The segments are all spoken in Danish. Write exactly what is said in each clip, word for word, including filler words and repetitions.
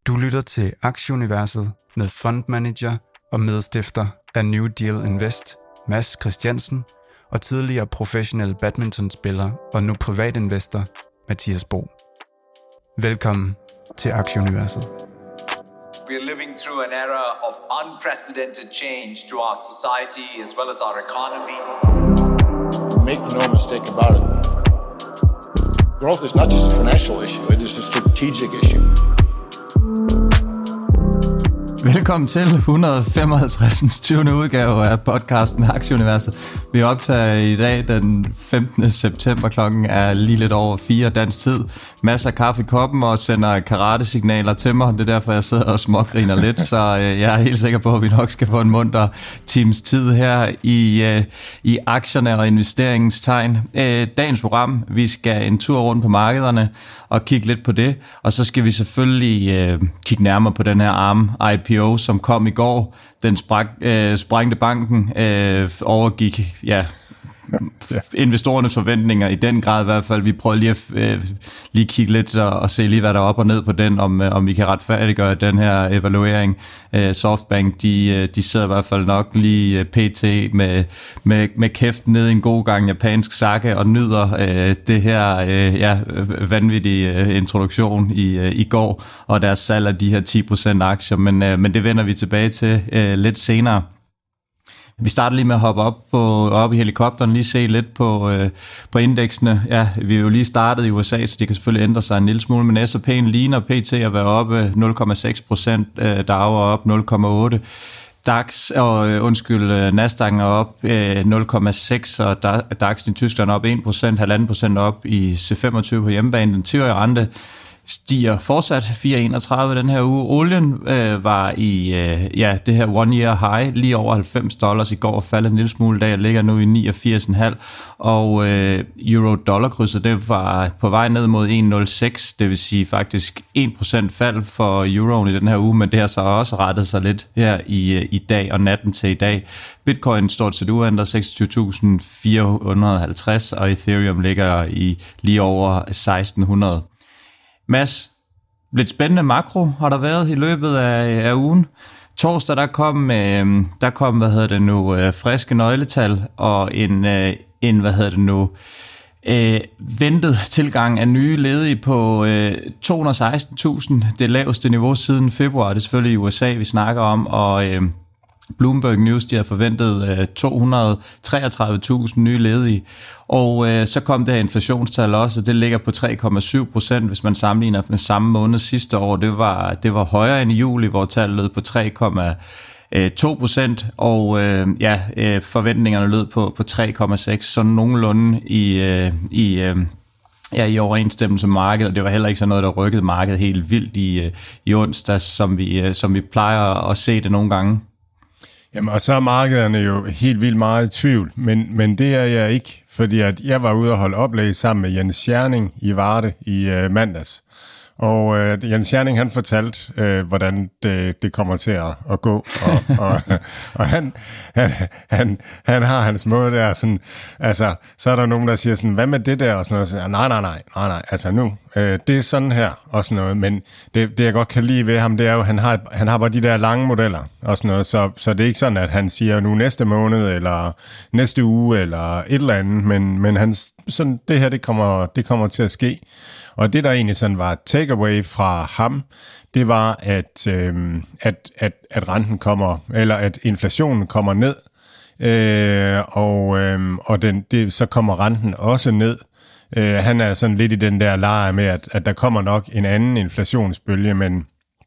Du lytter til Aktieuniverset med fondmanager og medstifter af New Deal Invest, Mads Christiansen, og tidligere professionel badmintonspiller og nu privatinvestor, Mathias Bo. Velkommen til Aktieuniverset. We are living through an era of unprecedented change to our society as well as our economy. Make no mistake about it. Growth is not just a financial issue, it is a strategic issue. Velkommen til et hundrede og femoghalvtreds. tyvende udgave af podcasten Aktieuniverset. Vi optager i dag den femtende september, klokken er lige lidt over fire dansk tid. Masser af kaffe i koppen og sender karate-signaler til mig. Det er derfor, jeg sidder og smågriner lidt, så jeg er helt sikker på, at vi nok skal få en munter times tid her i, i aktierne og investeringens tegn. Dagens program, vi skal en tur rundt på markederne og kigge lidt på det, og så skal vi selvfølgelig kigge nærmere på den her ARM I P O, som kom i går. Den spræk, øh, sprængte banken, øh, overgik ja, investorernes forventninger i den grad i hvert fald. Vi prøver lige at øh, lige kigge lidt og, og se lige, hvad der er op og ned på den, om, om vi kan retfærdiggøre den her evaluering. Øh, Softbank, de, de sidder i hvert fald nok lige pt. med, med, med kæften ned i en god gang japansk sake og nyder øh, det her øh, ja, vanvittige øh, introduktion i, øh, i går, og deres salg af de her ti procent aktier, men, øh, men det vender vi tilbage til øh, lidt senere. Vi starter lige med at hoppe op, på, op i helikopteren, lige se lidt på, øh, på indeksene. Ja, vi er jo lige startet i U S A, så det kan selvfølgelig ændre sig en lille smule, men S og P'en ligner pt. At være oppe nul komma seks procent, øh, Dow er op nul komma otte. DAX og øh, undskyld, Nasdaq er op øh, nul komma seks, og DAX i Tyskland op en procent, halvanden procent op i C femogtyve på hjemmebane. Den ti-årige rente stiger fortsat fire komma enogtredive den her uge. Olien øh, var i øh, ja, det her one year high lige over halvfems dollars i går, faldet en lille smule dag, ligger nu i niogfirs komma fem, og øh, euro-dollar-krydset, det var på vej ned mod en komma nul seks, det vil sige faktisk en procent fald for euroen i den her uge, men det har så også rettet sig lidt her i, i dag og natten til i dag. Bitcoin stort set uændret seksogtyve tusind fire hundrede og halvtreds, og Ethereum ligger i lige over seksten hundrede. Mads, lidt spændende makro har der været i løbet af, af ugen. Torsdag der kom, øh, der kom hvad hedder det nu, øh, friske nøgletal og en, øh, en hvad hedder det nu, øh, ventet tilgang af nye ledige på øh, to hundrede og seksten tusind, det laveste niveau siden februar. Det er selvfølgelig i U S A, vi snakker om, og øh, Bloomberg News, de har forventet øh, to hundrede og treogtredive tusind nye ledige, og øh, så kom det her inflationstal også, og det ligger på tre komma syv procent, hvis man sammenligner med samme måned sidste år. Det var, det var højere end i juli, hvor tallet lød på tre komma to procent, og øh, ja, øh, forventningerne lød på, på tre komma seks, så nogenlunde i, øh, i øh, Ja, i overensstemmelse med markedet, og det var heller ikke sådan noget, der rykkede markedet helt vildt i, i onsdags, som vi, som vi plejer at se det nogle gange. Jamen, og så er markederne jo helt vildt meget i tvivl, men, men det er jeg ikke, fordi at jeg var ude og holde oplæg sammen med Jens Scherning i Varde i øh, mandags. Og øh, Jens Scherning, han fortalte, øh, hvordan det, det kommer til at, at gå, og, og, og han, han, han, han har hans måde der, sådan, altså, så er der nogen, der siger sådan, hvad med det der, og sådan noget, så, nej, nej, nej, nej, nej, altså nu, øh, det er sådan her, og sådan noget, men det, det jeg godt kan lide ved ham, det er jo, han har, han har bare de der lange modeller, og sådan noget, så, så det er ikke sådan, at han siger nu næste måned, eller næste uge, eller et eller andet, men, men han, sådan, det her, det kommer, det kommer til at ske. Og det, der egentlig sådan var takeaway fra ham, det var, at, øh, at, at, at renten kommer, eller at inflationen kommer ned, øh, og, øh, og den, det, så kommer renten også ned. Øh, han er sådan lidt i den der lejr med, at, at der kommer nok en anden inflationsbølge, men,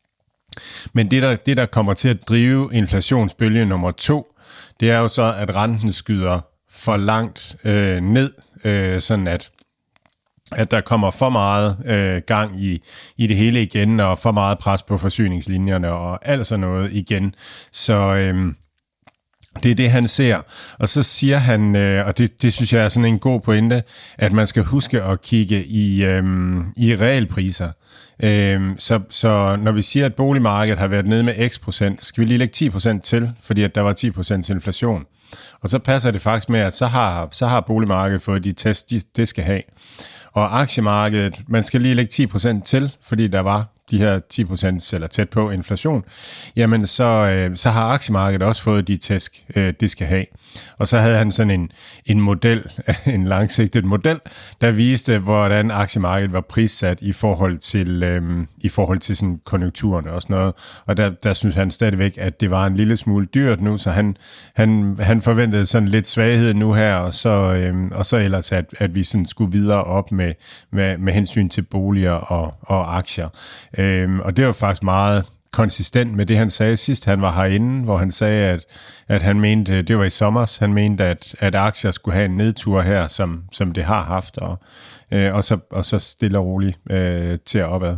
men det, der, det, der kommer til at drive inflationsbølge nummer to, det er jo så, at renten skyder for langt øh, ned, øh, sådan at at der kommer for meget øh, gang i, i det hele igen, og for meget pres på forsyningslinjerne, og alt sådan noget igen. Så øh, det er det, han ser. Og så siger han, øh, og det, det synes jeg er sådan en god pointe, at man skal huske at kigge i, øh, i realpriser. Øh, så, så når vi siger, at boligmarkedet har været nede med x procent, skal vi lige lægge ti procent til, fordi at der var ti procent inflation. Og så passer det faktisk med, at så har, så har boligmarkedet fået de test, de, det skal have. Og aktiemarkedet, man skal lige lægge ti procent til, fordi der var de her ti procent eller tæt på inflation, jamen så, øh, så har aktiemarkedet også fået de tæsk, øh, det skal have. Og så havde han sådan en, en model, en langsigtet model, der viste, hvordan aktiemarkedet var prissat i forhold til, øh, i forhold til sådan konjunkturerne og sådan noget. Og der, der synes han stadigvæk, at det var en lille smule dyrt nu, så han, han, han forventede sådan lidt svaghed nu her, og så, øh, og så ellers, at, at vi sådan skulle videre op med, med, med hensyn til boliger og, og aktier. Øh, og det var faktisk meget konsistent med det, han sagde sidst, han var herinde, hvor han sagde, at, at han mente, det var i sommers, han mente, at, at aktier skulle have en nedtur her, som, som det har haft, og, øh, og, så, og så stille og roligt øh, til opad.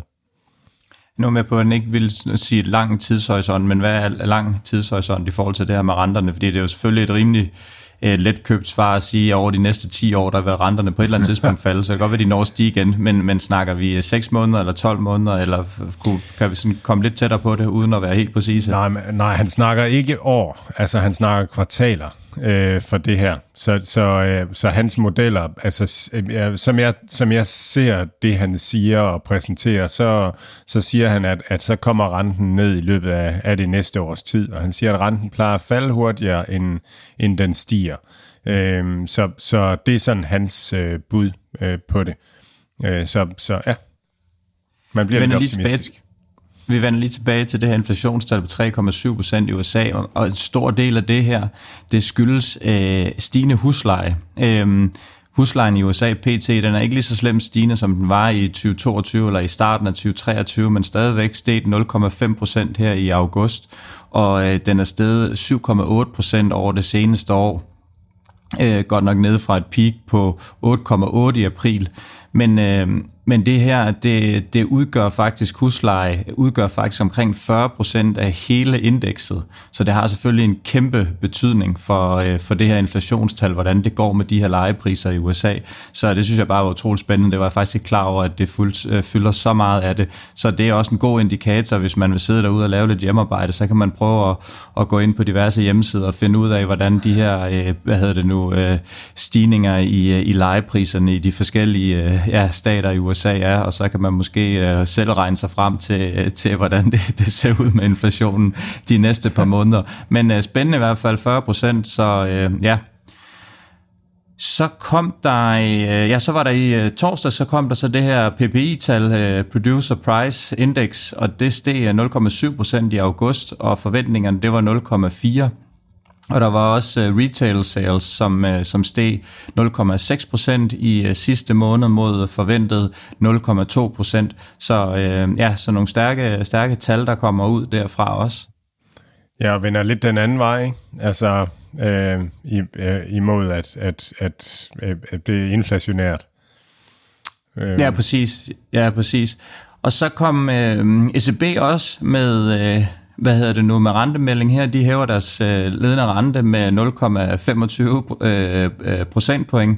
Nu er med på, at han ikke vil sige lang tidshorisont, men hvad er lang tidshorisont i forhold til det her med renterne? Fordi det er jo selvfølgelig et rimelig øh, let købt svar at sige, at over de næste ti år, der vil renterne på et eller andet tidspunkt falde, så det kan godt være, de når at stige igen, men, men snakker vi seks måneder eller tolv måneder, eller kan vi sådan komme lidt tættere på det, uden at være helt præcise? Nej, nej, han snakker ikke år, altså han snakker kvartaler øh, for det her. Så, så, øh, så hans modeller, altså øh, som, jeg, som jeg ser det, han siger og præsenterer, så, så siger han, at, at så kommer renten ned i løbet af, af det næste års tid, og han siger, at renten plejer at falde hurtigere, end, end den stiger. Øh, så, så det er sådan hans øh, bud øh, på det. Øh, så, så ja, man bliver lidt optimistisk. Vi vender lige tilbage til det her inflationstal på tre komma syv procent i U S A, og en stor del af det her, det skyldes øh, stigende husleje. Øhm, huslejen i U S A P T, den er ikke lige så slemt stigende, som den var i tyve toogtyve eller i starten af tyve treogtyve, men stadigvæk steget nul komma fem procent her i august, og øh, den er steget syv komma otte procent over det seneste år. Øh, godt nok ned fra et peak på otte komma otte i april, men øh, men det her, det, det udgør faktisk husleje, udgør faktisk omkring fyrre procent af hele indekset. Så det har selvfølgelig en kæmpe betydning for, øh, for det her inflationstal, hvordan det går med de her lejepriser i U S A. Så det synes jeg bare var utroligt spændende. Det var jeg faktisk ikke klar over, at det fuldt, øh, fylder så meget af det. Så det er også en god indikator, hvis man vil sidde derude og lave lidt hjemmearbejde, så kan man prøve at, at gå ind på diverse hjemmesider og finde ud af, hvordan de her, øh, hvad hedder det nu, øh, stigninger i, i lejepriserne i de forskellige øh, ja, stater i U S A er, og så kan man måske øh, selv regne sig frem til, til hvordan det, det ser ud med inflationen de næste par måneder. Men øh, spændende i hvert fald fyrre procent, så øh, ja. Så kom der, øh, ja, så var der i øh, torsdag, så kom der så det her P P I-tal, øh, Producer Price Index, og det steg nul komma syv procent i august, og forventningerne, det var nul komma fire. Og der var også uh, retail sales, som, uh, som steg nul komma seks procent i uh, sidste måned mod forventet nul komma to procent. Så uh, ja, så nogle stærke, stærke tal, der kommer ud derfra også. Ja, og vender lidt den anden vej, ikke? Altså øh, i, øh, imod, at, at, at, at det er inflationært. Øh. Ja, præcis. Ja, præcis. Og så kom øh, E C B også med... Øh, hvad hedder det nu, med rentemelding her, de hæver deres øh, ledende rente med nul komma femogtyve øh, øh, procentpoint,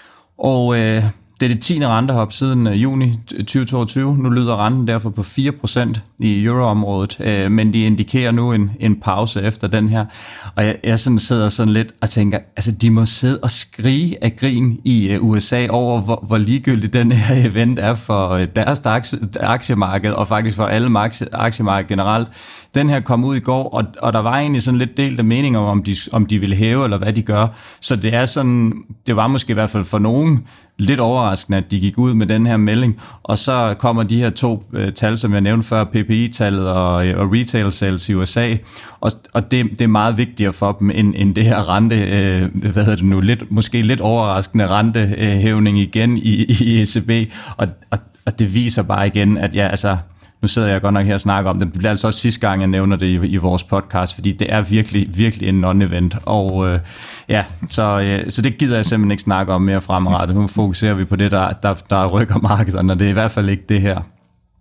og øh, det er det tiende rentehop siden øh, juni tyve toogtyve. Nu lyder renten derfor på fire procent i euroområdet, øh, men de indikerer nu en, en pause efter den her, og jeg, jeg sådan sidder sådan lidt og tænker, altså de må sidde og skrige af grin i øh, U S A over, hvor, hvor ligegyldigt den her event er for øh, deres aktiemarked, og faktisk for alle aktiemarked generelt. Den her kom ud i går, og, og der var egentlig sådan lidt delte meninger om, om de, om de ville hæve, eller hvad de gør. Så det er sådan, det var måske i hvert fald for nogen lidt overraskende, at de gik ud med den her melding. Og så kommer de her to øh, tal, som jeg nævnte før, P P I-tallet og, og retail sales i U S A. Og, og det, det er meget vigtigere for dem, end, end det her rente, øh, hvad hedder det nu, lidt, måske lidt overraskende rentehævning igen i, i E C B. Og, og, og det viser bare igen, at ja, altså... Nu sidder jeg godt nok her og snakker om det. Det bliver altså også sidste gang, jeg nævner det i, i vores podcast, fordi det er virkelig, virkelig en non-event. Og øh, ja, så, øh, så det gider jeg simpelthen ikke snakke om mere fremadrettet. Nu fokuserer vi på det, der, der, der rykker markederne, og det er i hvert fald ikke det her.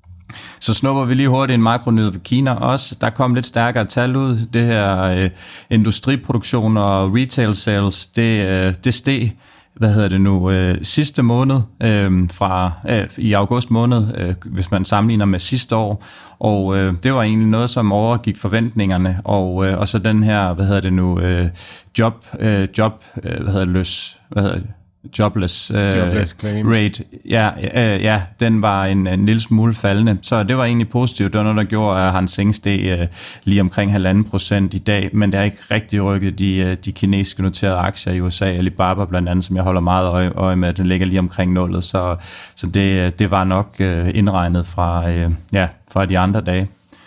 Så snupper vi lige hurtigt en makronyhed for Kina også. Der kom lidt stærkere tal ud. Det her øh, industriproduktion og retail sales, det, øh, det steg. Hvad hedder det nu, øh, sidste måned, øh, fra øh, i august måned, øh, hvis man sammenligner med sidste år, og øh, det var egentlig noget, som overgik forventningerne, og, øh, og så den her, hvad hedder det nu, øh, job, øh, job, øh, hvad hedder det, løs, hvad hedder det, jobless, øh, jobless rate, ja, øh, ja, den var en, en lille smule faldende, så det var egentlig positivt. Det var noget, der gjorde, at Hang Seng steg øh, lige omkring halvanden procent i dag, men det har ikke rigtig rykket de, de kinesiske noterede aktier i U S A, Alibaba blandt andet, som jeg holder meget øje, øje med, den ligger lige omkring nullet, så, så det, det var nok øh, indregnet fra, øh, ja, fra de andre dage.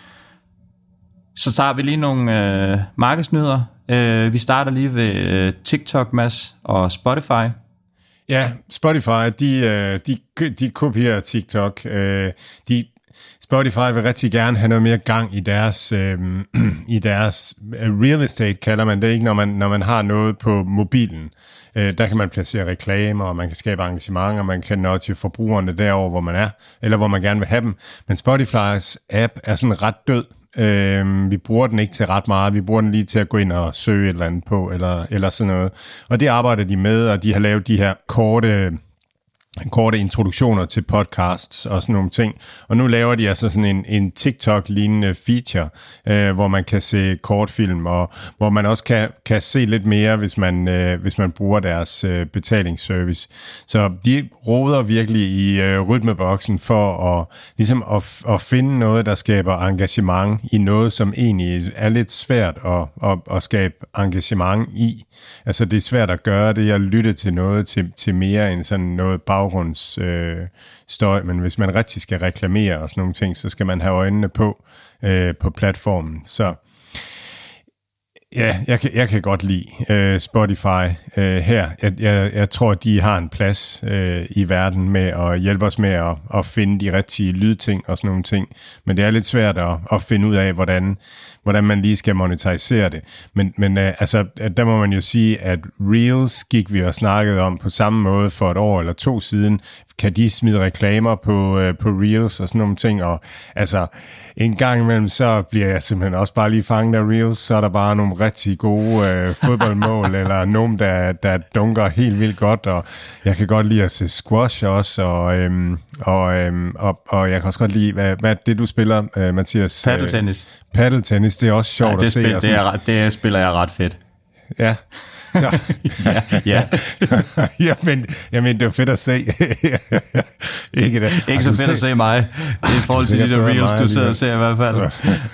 Så tager vi lige nogle øh, markedsnyheder. Øh, vi starter lige ved øh, TikTok, Mads, og Spotify. Ja, Spotify, de, de, de kopierer TikTok. De, Spotify vil rigtig gerne have noget mere gang i deres, øh, i deres real estate, kalder man det, ikke, når man, når man har noget på mobilen. Øh, der kan man placere reklamer, og man kan skabe engagementer, og man kan nå til forbrugerne derover, hvor man er, eller hvor man gerne vil have dem. Men Spotifys app er sådan ret død. Øh, vi bruger den ikke til ret meget. Vi bruger den lige til at gå ind og søge et eller andet på, eller, eller sådan noget. Og det arbejder de med, og de har lavet de her korte, korte introduktioner til podcasts og sådan nogle ting. Og nu laver de altså sådan en, en TikTok-lignende feature, øh, hvor man kan se kortfilm, og hvor man også kan, kan se lidt mere, hvis man, øh, hvis man bruger deres øh, betalingsservice. Så de roder virkelig i øh, rytmeboksen for at, ligesom at, at finde noget, der skaber engagement i noget, som egentlig er lidt svært at, at, at skabe engagement i. Altså det er svært at gøre det, at lytte til noget til, til mere end sådan noget baggrundsstøj, øh, støj. Men hvis man rigtig skal reklamere og sådan nogle ting, så skal man have øjnene på øh, på platformen. Så ja, jeg kan, jeg kan godt lide øh, Spotify øh, her. Jeg, jeg, jeg tror, de har en plads øh, i verden med at hjælpe os med at, at finde de rigtige lydting og sådan nogle ting. Men det er lidt svært at, at finde ud af, hvordan, hvordan man lige skal monetarisere det. Men, men øh, altså, der må man jo sige, at Reels gik vi og snakkede om på samme måde for et år eller to siden. Kan de smide reklamer på, øh, på Reels og sådan nogle ting? Og altså, en gang imellem, så bliver jeg simpelthen også bare lige fanget af Reels, så er der bare nogle rigtig gode øh, fodboldmål, eller nogen, der, der dunker helt vildt godt, og jeg kan godt lide at se squash også, og, øhm, og, øhm, og, og jeg kan også godt lide, hvad, hvad er det, du spiller, øh, Mathias? Paddeltennis. Øh, paddeltennis, det er også sjovt ja, det at se. Spil, det, er, det spiller jeg ret fedt. Ja. Så. ja, ja. ja, men, jeg mener, det er fedt at se. ikke det. Ikke så fedt se. At se mig. I forhold til de der reels, du sidder og ser i hvert fald.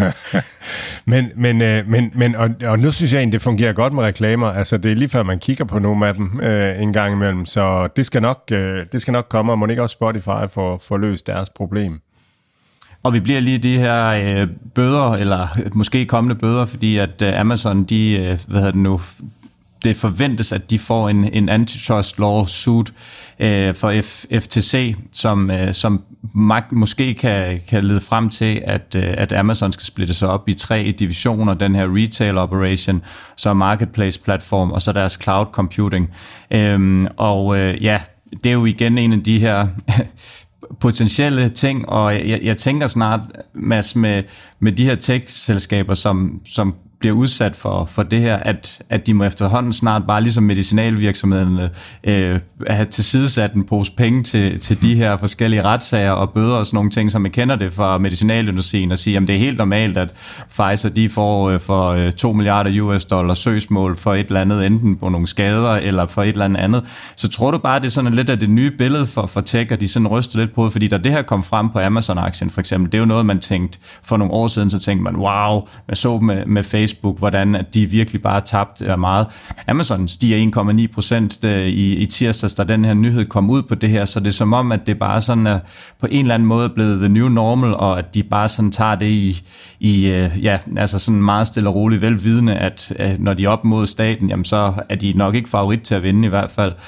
men, men, men, men og, og nu synes jeg egentlig, det fungerer godt med reklamer. Altså, det er lige før, man kigger på nogle af dem øh, en gang imellem. Så det skal nok, øh, det skal nok komme, og må ikke også Spotify få, få løst deres problem. Og vi bliver lige de her øh, bøder, eller måske kommende bøder, fordi at øh, Amazon, de, øh, hvad hedder det nu, det forventes, at de får en, en antitrust lawsuit øh, for F, F T C, som, øh, som måske kan, kan lede frem til, at, øh, at Amazon skal splitte sig op i tre divisioner, den her retail operation, så marketplace platform, og så deres cloud computing. Øhm, og øh, ja, det er jo igen en af de her potentielle ting, og jeg, jeg tænker snart, Mads, med, med de her tech-selskaber, som, som bliver udsat for, for det her, at, at de må efterhånden snart bare ligesom medicinalvirksomhederne øh, have tilsidesat en pose penge til, til de her forskellige retssager og bøder og sådan nogle ting, som man kender det fra medicinalindustrien, og sige, at det er helt normalt, at Pfizer de får øh, for øh, to milliarder U S dollar søgsmål for et eller andet, enten på nogle skader eller for et eller andet andet. Så tror du bare, det er sådan lidt af det nye billede for, for tech, og de sådan ryster lidt på, fordi da det her kom frem på Amazon-aktien for eksempel, det er jo noget, man tænkte for nogle år siden, så tænkte man, wow, man så med, med Facebook, hvordan at de virkelig bare tabt meget. Amazon stiger en komma ni procent i, i tirsdags, da den her nyhed kom ud på det her, så det er som om, at det bare sådan er på en eller anden måde blevet the new normal, og at de bare sådan tager det i, i ja, altså sådan meget stille og roligt, velvidende, at, at når de er op mod staten, jamen så er de nok ikke favorit til at vinde i hvert fald.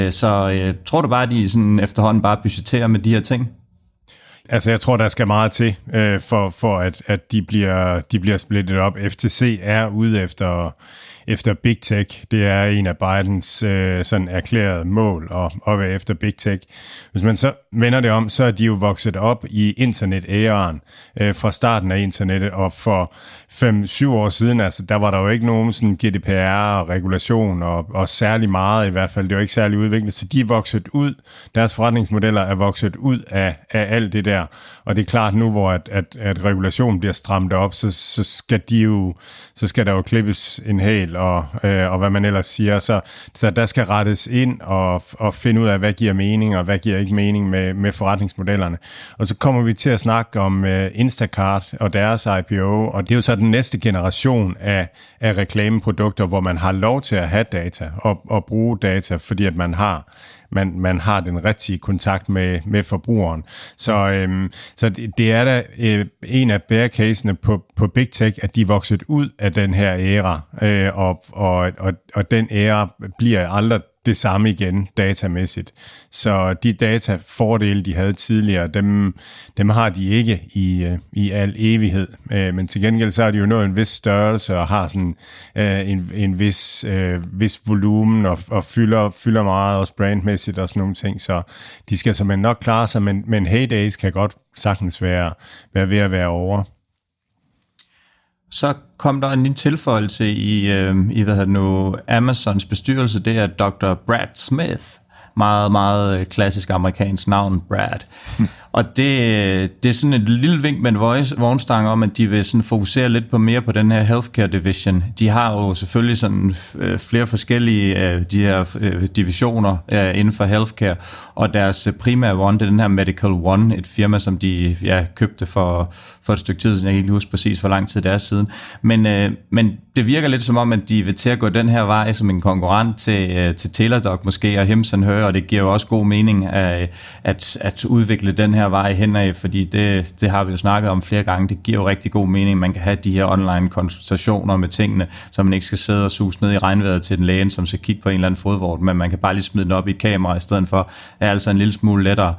Så tror du bare, at de sådan efterhånden bare budgetterer med de her ting? Altså, jeg tror, der skal meget til, øh, for, for at, at de bliver, de bliver splittet op. F T C er ude efter, efter Big Tech. Det er en af Bidens øh, sådan erklærede mål at, at være efter Big Tech. Hvis man så vender det om, så er de jo vokset op i internet-æraen øh, fra starten af internettet, og for fem syv år siden, altså, der var der jo ikke nogen sådan G D P R og regulation, og, og særlig meget i hvert fald. Det var ikke særlig udviklet, så de er vokset ud. Deres forretningsmodeller er vokset ud af, af alt det der. Og det er klart nu, hvor at, at, at regulationen bliver strammet op, så, så skal de jo, så skal der jo klippes en hæl digital og, øh, og hvad man ellers siger. Så, så der skal rettes ind og, og finde ud af, hvad giver mening og hvad giver ikke mening med, med forretningsmodellerne. Og så kommer vi til at snakke om øh, Instacart og deres I P O, og det er jo så den næste generation af, af reklameprodukter, hvor man har lov til at have data og, og bruge data, fordi at man har Man, man har den rigtige kontakt med, med forbrugeren. Så, øhm, så det, det er da øh, en af bear casene på, på Big Tech, at de er vokset ud af den her æra, øh, og, og, og, og den æra bliver aldrig det samme igen datamæssigt. Så de datafordele, de havde tidligere, dem, dem har de ikke i, i al evighed. Men til gengæld så er de jo nået en vis størrelse og har sådan en, en vis, vis volumen og, og fylder, fylder meget også brandmæssigt og sådan nogle ting. Så de skal simpelthen nok klare sig, men, men heydays kan godt sagtens være, være ved at være over. Så kom der en lille tilføjelse i, øh, i hvad hedder det nu, Amazons bestyrelse, det er doktor Brad Smith. Meget, meget klassisk amerikansk navn, Brad. Og det, det er sådan et lille vink med en vognstang om, at de vil sådan fokusere lidt på mere på den her healthcare division. De har jo selvfølgelig sådan øh, flere forskellige øh, de her øh, divisioner øh, inden for healthcare, og deres primære one, det er den her Medical One, et firma, som de ja, købte for, for et stykke tid siden. Jeg kan ikke huske præcis, hvor lang tid det er siden. Men, øh, men det virker lidt som om, at de vil til at gå den her vej som en konkurrent til, øh, til Teladoc måske, og Hims and Her, og det giver jo også god mening at, at, at udvikle den her vej henad, fordi det, det har vi jo snakket om flere gange. Det giver jo rigtig god mening. Man kan have de her online konsultationer med tingene, så man ikke skal sidde og suse ned i regnvejret til den lægen, som skal kigge på en eller anden fodvort, men man kan bare lige smide den op i et kamera i stedet for, er altså en lille smule lettere.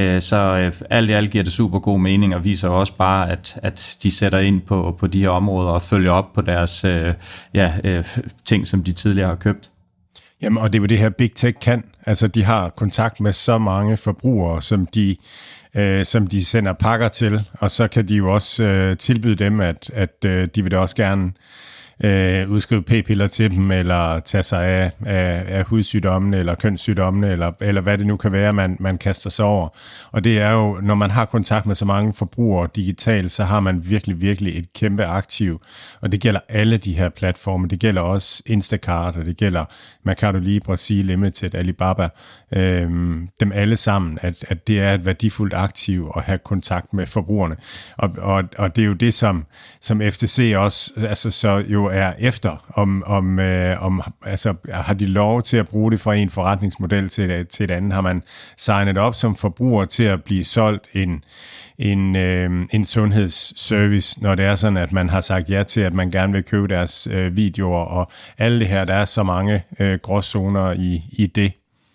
Så alt i alt giver det super god mening, og viser også bare, at, at de sætter ind på, på de her områder og følger op på deres ja, ting, som de tidligere har købt. Jamen, og det er jo det her Big Tech kan. Altså, de har kontakt med så mange forbrugere, som de, øh, som de sender pakker til, og så kan de jo også øh, tilbyde dem, at, at øh, de vil da også gerne øh, udskrive p-piller til dem, eller tage sig af, af, af hudsygdommene, eller kønssygdommene, eller, eller hvad det nu kan være, man, man kaster sig over. Og det er jo, når man har kontakt med så mange forbrugere digitalt, så har man virkelig, virkelig et kæmpe aktiv. Og det gælder alle de her platforme. Det gælder også Instacart, og det gælder Mercado Libre, Sea Limited, Alibaba. Øhm, dem alle sammen, at, at det er et værdifuldt aktiv at have kontakt med forbrugerne. Og, og, og det er jo det, som, som F T C også altså, så jo er efter, om, om, øh, om altså, har de lov til at bruge det fra en forretningsmodel til et, til et andet? Har man signet op som forbruger til at blive solgt en, en, øh, en sundhedsservice, når det er sådan, at man har sagt ja til, at man gerne vil købe deres øh, videoer, og alle det her, der er så mange øh, gråzoner i, i det.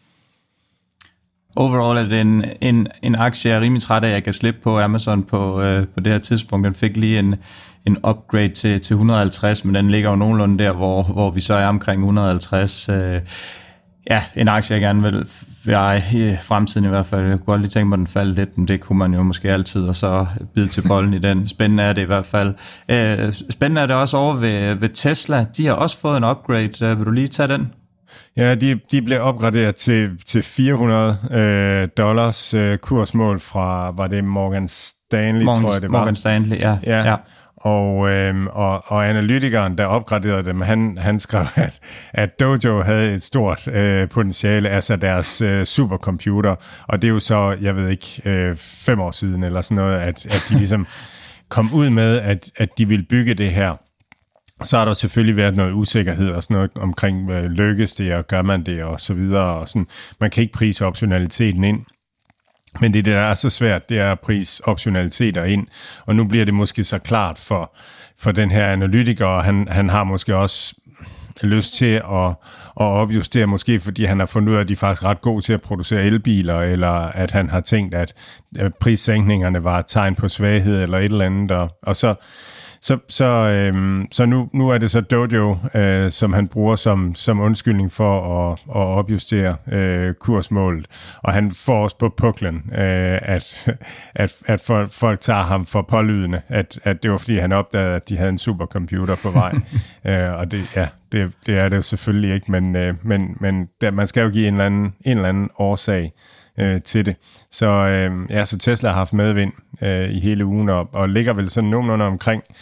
Overall er det en, en, en aktie, jeg er rimelig træt af, at jeg kan slippe på Amazon på, øh, på det her tidspunkt. Den fik lige en, en upgrade til, til et hundrede og halvtreds, men den ligger jo nogenlunde der, hvor, hvor vi så er omkring et hundrede og halvtreds. Øh, ja, en aktie, jeg gerne vil være i fremtiden i hvert fald. Jeg kunne godt lige tænke mig, at den faldt lidt, men det kunne man jo måske altid, og så bide til bolden i den. Spændende er det i hvert fald. Øh, spændende er det også over ved, ved Tesla. De har også fået en upgrade. Øh, vil du lige tage den? Ja, de, de blev opgraderet til, til fire hundrede øh, dollars øh, kursmål fra, var det Morgan Stanley, Morgan, tror jeg det var. Morgan Stanley, ja. ja. ja. Og, øh, og, og analytikeren, der opgraderede dem, han, han skrev, at, at Dojo havde et stort øh, potentiale, altså deres øh, supercomputer, og det er jo så, jeg ved ikke, øh, fem år siden eller sådan noget, at, at de ligesom kom ud med, at, at de ville bygge det her. Så har der selvfølgelig været noget usikkerhed og sådan noget omkring, øh, lykkes det, og gør man det, og så videre. Og sådan. Man kan ikke prise optionaliteten ind. Men det, der er så svært, det er at prise optionaliteter ind. Og nu bliver det måske så klart for, for den her analytiker, og han, han har måske også lyst til at, at opjustere, måske fordi han har fundet ud af, at de er faktisk ret gode til at producere elbiler, eller at han har tænkt, at prissænkningerne var et tegn på svaghed, eller et eller andet. Og, og så Så, så, øhm, så nu, nu er det så Dojo, øh, som han bruger som, som undskyldning for at, at opjustere øh, kursmålet. Og han får også på puklen, øh, at, at, at for, folk tager ham for pålydende, at, at det var fordi han opdagede, at de havde en supercomputer på vej. øh, og det, ja, det, det er det jo selvfølgelig ikke, men, øh, men, men der, man skal jo give en eller anden, en eller anden årsag Øh, til det. Så, øh, ja, så Tesla har haft medvind øh, i hele ugen, og, og ligger vel sådan nogenlunde omkring,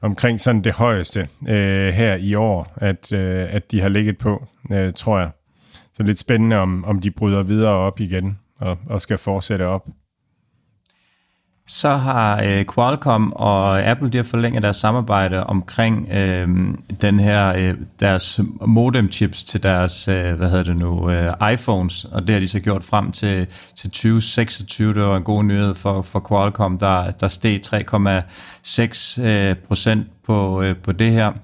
omkring sådan det højeste øh, her i år, at, øh, at de har ligget på, øh, tror jeg. Så lidt spændende, om, om de bryder videre op igen og, og skal fortsætte op. Så har øh, Qualcomm og Apple, de har forlænget deres samarbejde omkring øh, den her øh, deres modem-chips til deres øh, hvad hedder det nu øh, iPhones, og det har de så gjort frem til til tyve seksogtyve. Det var en god nyhed for for Qualcomm, der der steg tre komma seks procent på øh, på det her.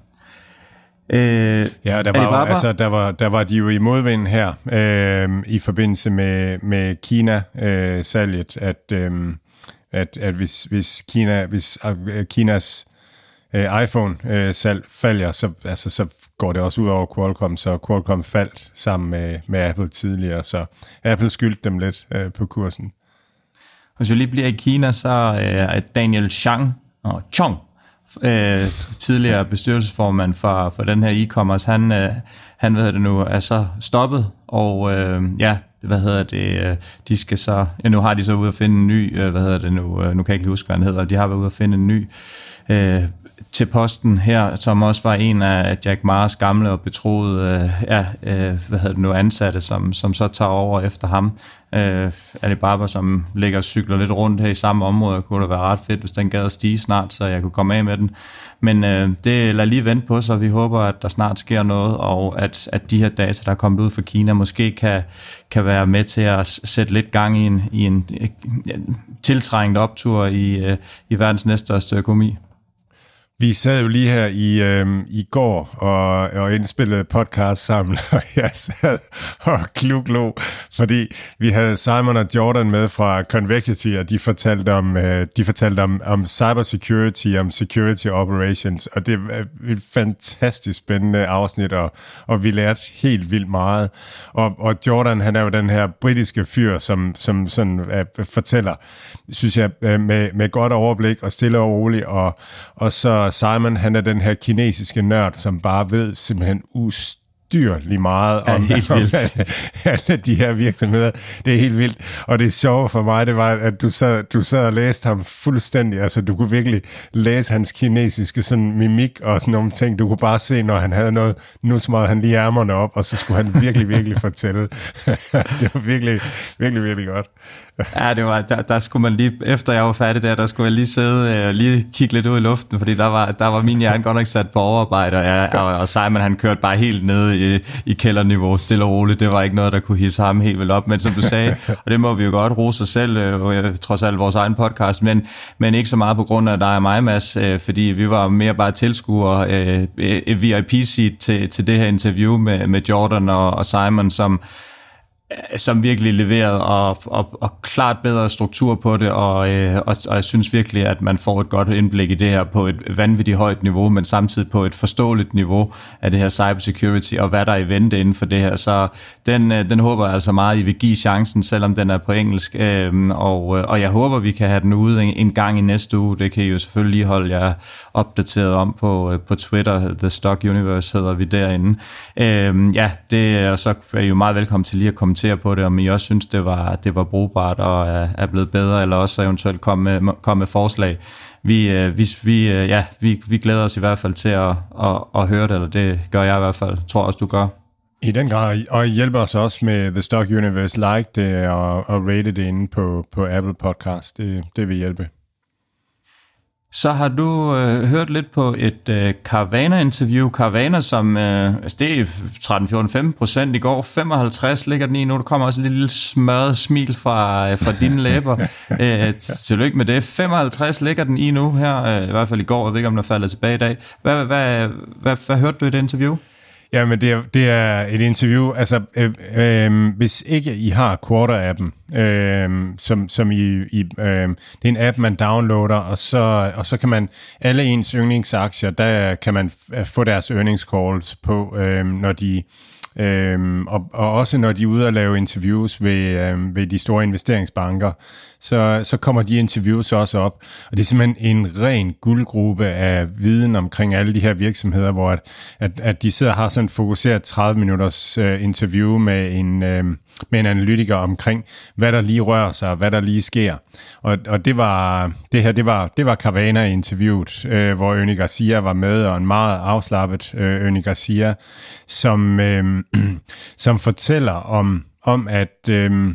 Øh, ja, der var, jo, altså, der, var, der var de jo i modvind her øh, i forbindelse med, med Kina-salget, øh, at, øh, at, at hvis, hvis, Kina, hvis uh, Kinas øh, iPhone-salg øh, falder, så, altså, så går det også ud over Qualcomm, så Qualcomm faldt sammen med, med Apple tidligere, så Apple skyldte dem lidt øh, på kursen. Hvis vi lige bliver i Kina, så er øh, Daniel Zhang, og Chong, Øh, tidligere bestyrelsesformand for, for den her e-commerce, han, øh, han hvad hedder det nu, er så stoppet, og øh, ja, hvad hedder det, øh, de skal så, ja, nu har de så ude at finde en ny, øh, hvad hedder det nu, øh, nu kan jeg ikke huske, hvad han hedder, de har været ude at finde en ny øh, til posten her, som også var en af Jack Ma's gamle og betroede, øh, ja, øh, hvad hedder det nu, ansatte, som, som så tager over efter ham. Øh, Alibaba, som ligger og cykler lidt rundt her i samme område, kunne det være ret fedt, hvis den gad at stige snart, så jeg kunne komme af med den. Men øh, det lader lige vente på, så vi håber, at der snart sker noget, og at, at de her data, der er kommet ud fra Kina, måske kan, kan være med til at sætte lidt gang i en, i en, en tiltrængt optur i, i verdens næststørste økonomi. Vi sad jo lige her i, øhm, i går og, og indspillede podcast sammen, og jeg sad og kluglå, fordi vi havde Simon og Jordan med fra Convexity, og de fortalte om, øh, de fortalte om, om cybersecurity, om security operations, og det er et fantastisk spændende afsnit, og, og vi lærte helt vildt meget. Og, og Jordan, han er jo den her britiske fyr, som, som sådan uh, fortæller, synes jeg, uh, med, med godt overblik og stille og roligt, og, og så Simon, han er den her kinesiske nørd, som bare ved simpelthen ustyrligt meget om, ja, helt vildt. om alle de her virksomheder. Det er helt vildt. Og det sjove for mig, det var, at du sad, du sad og læste ham fuldstændig. Altså, du kunne virkelig læse hans kinesiske sådan mimik og sådan nogle ting. Du kunne bare se, når han havde noget, nu smadrede han lige ærmerne op, og så skulle han virkelig, virkelig fortælle. Det var virkelig, virkelig, virkelig godt. Ja, det var, der, der skulle man lige, efter jeg var færdig der, der skulle jeg lige sidde og lige kigge lidt ud i luften, fordi der var, der var min hjerne godt nok sat på overarbejde, og, jeg, og, og Simon, han kørte bare helt ned i, i kælderniveau, stille og roligt. Det var ikke noget, der kunne hisse ham helt vel op, men som du sagde, og det må vi jo godt rose os selv, og trods alt vores egen podcast, men, men ikke så meget på grund af dig og mig, Mads, fordi vi var mere bare tilskuere, et V I P-seat til, til det her interview med, med Jordan og, og Simon, som som virkelig leverede og, og, og klart bedre struktur på det, og, øh, og, og jeg synes virkelig, at man får et godt indblik i det her på et vanvittigt højt niveau, men samtidig på et forståeligt niveau af det her cybersecurity, og hvad der er i vente inden for det her. Så den, den håber jeg altså meget, I vil give chancen, selvom den er på engelsk, øh, og, og jeg håber, vi kan have den ude en, en gang i næste uge. Det kan I jo selvfølgelig lige holde jer opdateret om på, på Twitter. The Stock Universe hedder vi derinde. Øh, ja, det er så er I jo meget velkommen til lige at komme på det, om I også synes, det var, det var brugbart og er, er blevet bedre, eller også eventuelt komme med, komme med forslag. Vi, vi, vi, ja, vi, vi glæder os i hvert fald til at, at, at høre det, eller det gør jeg i hvert fald. Tror også, du gør. I den grad, og I hjælper os også med The Stock Universe, like det og, og rate det inde på, på Apple Podcast. Det, det vil hjælpe. Så har du øh, hørt lidt på et øh, Carvana-interview. Carvana, som øh, steg tretten, fjorten, femten procent i går. femoghalvtreds ligger den i nu. Der kommer også et lille smørret smil fra, øh, fra dine læber. øh, tillykke med det. femoghalvtreds ligger den i nu her, øh, i hvert fald i går. Jeg ved ikke, om den er faldet tilbage i dag. Hvad, hvad, hvad, hvad, hvad hørte du i det interview? Ja, men det er, det er et interview, altså øh, øh, hvis ikke I har Quarter-appen, øh, som, som I, I øh, det er en app, man downloader, og så, og så kan man, alle ens yndlingsaktier, der kan man f- få deres earnings calls på, øh, når de, øh, og, og også når de er ude og lave interviews ved, øh, ved de store investeringsbanker, så, så kommer de interviews også op, og det er simpelthen en ren guldgruppe af viden omkring alle de her virksomheder, hvor at, at, at de sidder og har sådan fokuseret tredive minutters uh, interview med en, uh, med en analytiker omkring, hvad der lige rører sig, og hvad der lige sker. Og, og det var det her, det var, det var Caruana-interviewet, øh, hvor Ernie Garcia var med, og en meget afslappet øh, Ernie Garcia, som, øh, som fortæller om, om at, øh,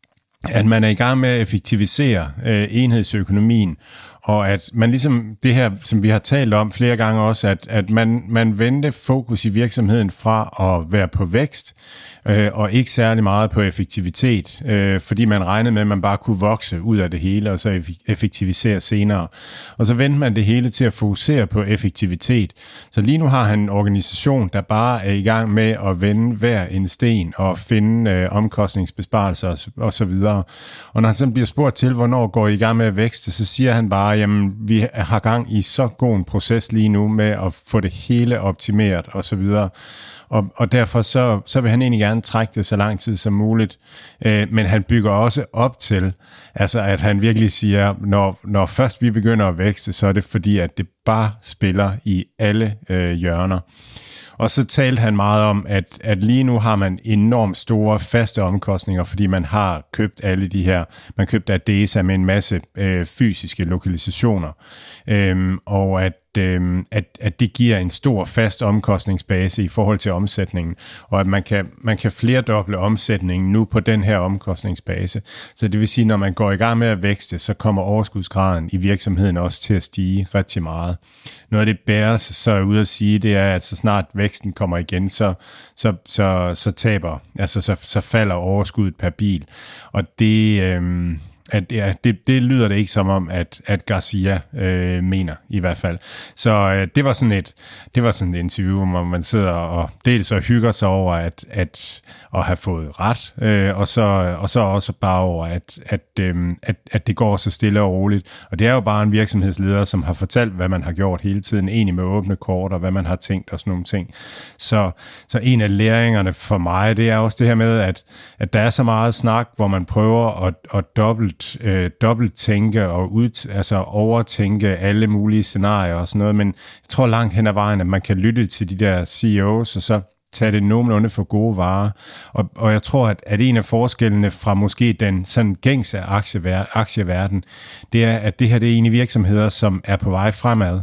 at man er i gang med at effektivisere øh, enhedsøkonomien, og at man ligesom det her, som vi har talt om flere gange også, at, at man, man vendte fokus i virksomheden fra at være på vækst, øh, og ikke særlig meget på effektivitet, øh, fordi man regnede med, at man bare kunne vokse ud af det hele, og så effektivisere senere. Og så vendte man det hele til at fokusere på effektivitet. Så lige nu har han en organisation, der bare er i gang med at vende hver en sten, og finde øh, omkostningsbesparelser og, og så videre. Og når han så bliver spurgt til, hvornår går I i gang med at vækste, så siger han bare, jamen, vi har gang i så god en proces lige nu med at få det hele optimeret og så videre. Og, og derfor så, så vil han egentlig gerne trække det så lang tid som muligt. Øh, men han bygger også op til, altså at han virkelig siger, når, når først vi begynder at vækste, så er det fordi, at det bare spiller i alle øh, hjørner. Og så talte han meget om, at, at lige nu har man enormt store faste omkostninger, fordi man har købt alle de her, man købte Adesa med en masse øh, fysiske lokalisationer, øhm, og at, øhm, at, at det giver en stor fast omkostningsbase i forhold til omsætningen, og at man kan, man kan flerdoble omsætningen nu på den her omkostningsbase. Så det vil sige, når man går i gang med at vækste, så kommer overskudsgraden i virksomheden også til at stige rigtig meget. Noget af det bæres så er ude at sige, det er, at så snart væksten kommer igen, så, så, så, så taber, altså så, så falder overskuddet per bil. Og det, øhm, at, ja, det, det lyder det ikke som om, at, at Garcia øh, mener i hvert fald. Så øh, det var sådan et, det var sådan et interview, hvor man sidder og dels og hygger sig over at, at, at have fået ret, øh, og, så, og så også bare over, at, at, øh, at, at det går så stille og roligt. Og det er jo bare en virksomhedsleder, som har fortalt, hvad man har gjort hele tiden, egentlig med åbne kort, og hvad man har tænkt og sådan nogle ting. Så, så en af læringerne for mig, det er også det her med, at, at der er så meget snak, hvor man prøver at, at dobbelt Øh, dobbelt tænke og ud, altså overtænke alle mulige scenarier og sådan noget, men jeg tror langt hen ad vejen, at man kan lytte til de der C E O's, og så tage det nogenlunde for gode varer. Og, og jeg tror, at, at en af forskellene fra måske den sådan gængse aktiever- aktieverden, det er, at det her det er egentlig virksomheder, som er på vej fremad.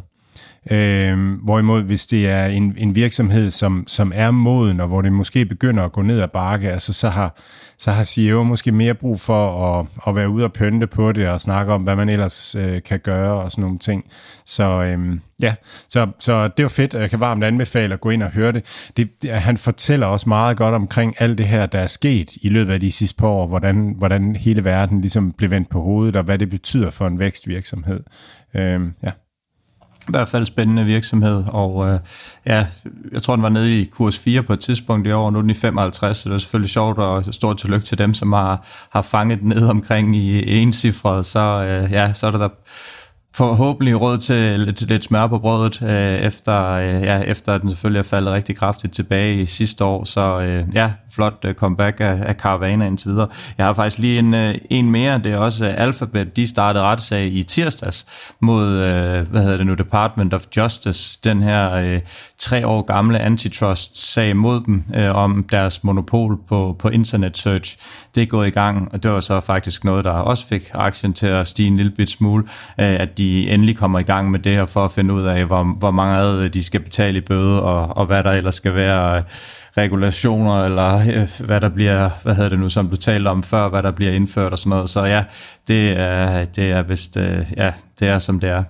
Øh, hvorimod hvis det er en, en virksomhed, som, som er moden, og hvor det måske begynder at gå ned ad bakke, altså så har, så har C E O måske mere brug for at, at være ude og pynte på det, og snakke om, hvad man ellers øh, kan gøre, og sådan nogle ting. Så øh, ja, så, så det var fedt, jeg kan varmt anbefale at gå ind og høre det. det, det han fortæller også meget godt omkring alt det her, der er sket i løbet af de sidste par år, hvordan, hvordan hele verden ligesom blev vendt på hovedet, og hvad det betyder for en vækstvirksomhed. Øh, ja. I hvert fald spændende virksomhed, og øh, ja, jeg tror, den var nede i kurs fire på et tidspunkt i år, og nu er den i femoghalvtreds, så det er selvfølgelig sjovt, og stort tillykke til dem, som har, har fanget den ned omkring i encifret, så øh, ja, så er der, der forhåbentlig råd til lidt, lidt smør på brødet, øh, efter, øh, ja, efter at den selvfølgelig er faldet rigtig kraftigt tilbage i sidste år, så øh, ja, flot øh, comeback af, af Caruana indtil videre. Jeg har faktisk lige en, øh, en mere, det er også øh, Alphabet, de startede retssag i tirsdags mod, øh, hvad hedder det nu, Department of Justice, den her øh, tre år gamle antitrust-sag mod dem, øh, om deres monopol på, på internet search. Det er gået i gang, og det var så faktisk noget, der også fik aktien til at stige en lille bit smule, øh, at de endelig kommer i gang med det her for at finde ud af, hvor, hvor meget de skal betale i bøde, og, og hvad der ellers skal være regulationer, eller øh, hvad der bliver, hvad hedder det nu, som du talte om før, hvad der bliver indført og sådan noget. Så ja, det er, det er vist, øh, ja, det er som det er.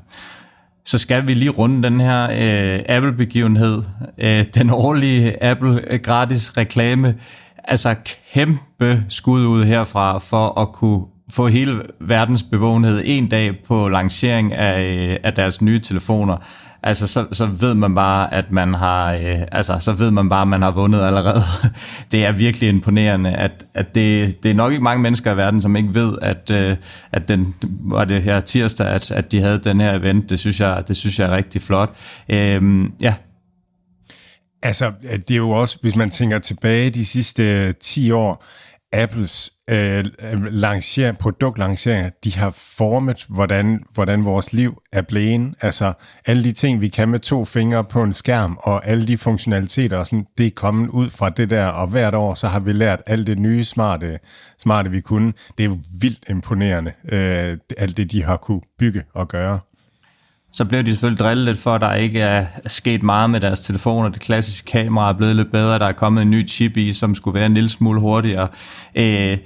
Så skal vi lige runde den her øh, Apple-begivenhed, øh, den årlige Apple gratis reklame, altså kæmpe skud ud herfra for at kunne få hele verdens bevågenhed en dag på lancering af, af deres nye telefoner. Altså, så, så ved man bare, at man har, øh, altså, så ved man bare, at man har vundet allerede. Det er virkelig imponerende, at, at det, det er nok ikke mange mennesker i verden, som ikke ved, at, øh, at den, var det her tirsdag, at, at de havde den her event. Det synes jeg, det synes jeg er rigtig flot. Øhm, ja. Altså, det er jo også, hvis man tænker tilbage de sidste ti år, Apples øh, lancer, produktlanceringer, de har formet, hvordan, hvordan vores liv er blevet. Altså alle de ting, vi kan med to fingre på en skærm, og alle de funktionaliteter, og sådan, det er kommet ud fra det der, og hvert år, så har vi lært alt det nye smarte, smarte vi kunne. Det er jo vildt imponerende, øh, alt det, de har kunne bygge og gøre. Så blev de selvfølgelig drillet lidt for, at der ikke er sket meget med deres telefoner. Det klassiske kamera er blevet lidt bedre. Der er kommet en ny chip i, som skulle være en lille smule hurtigere. Øh,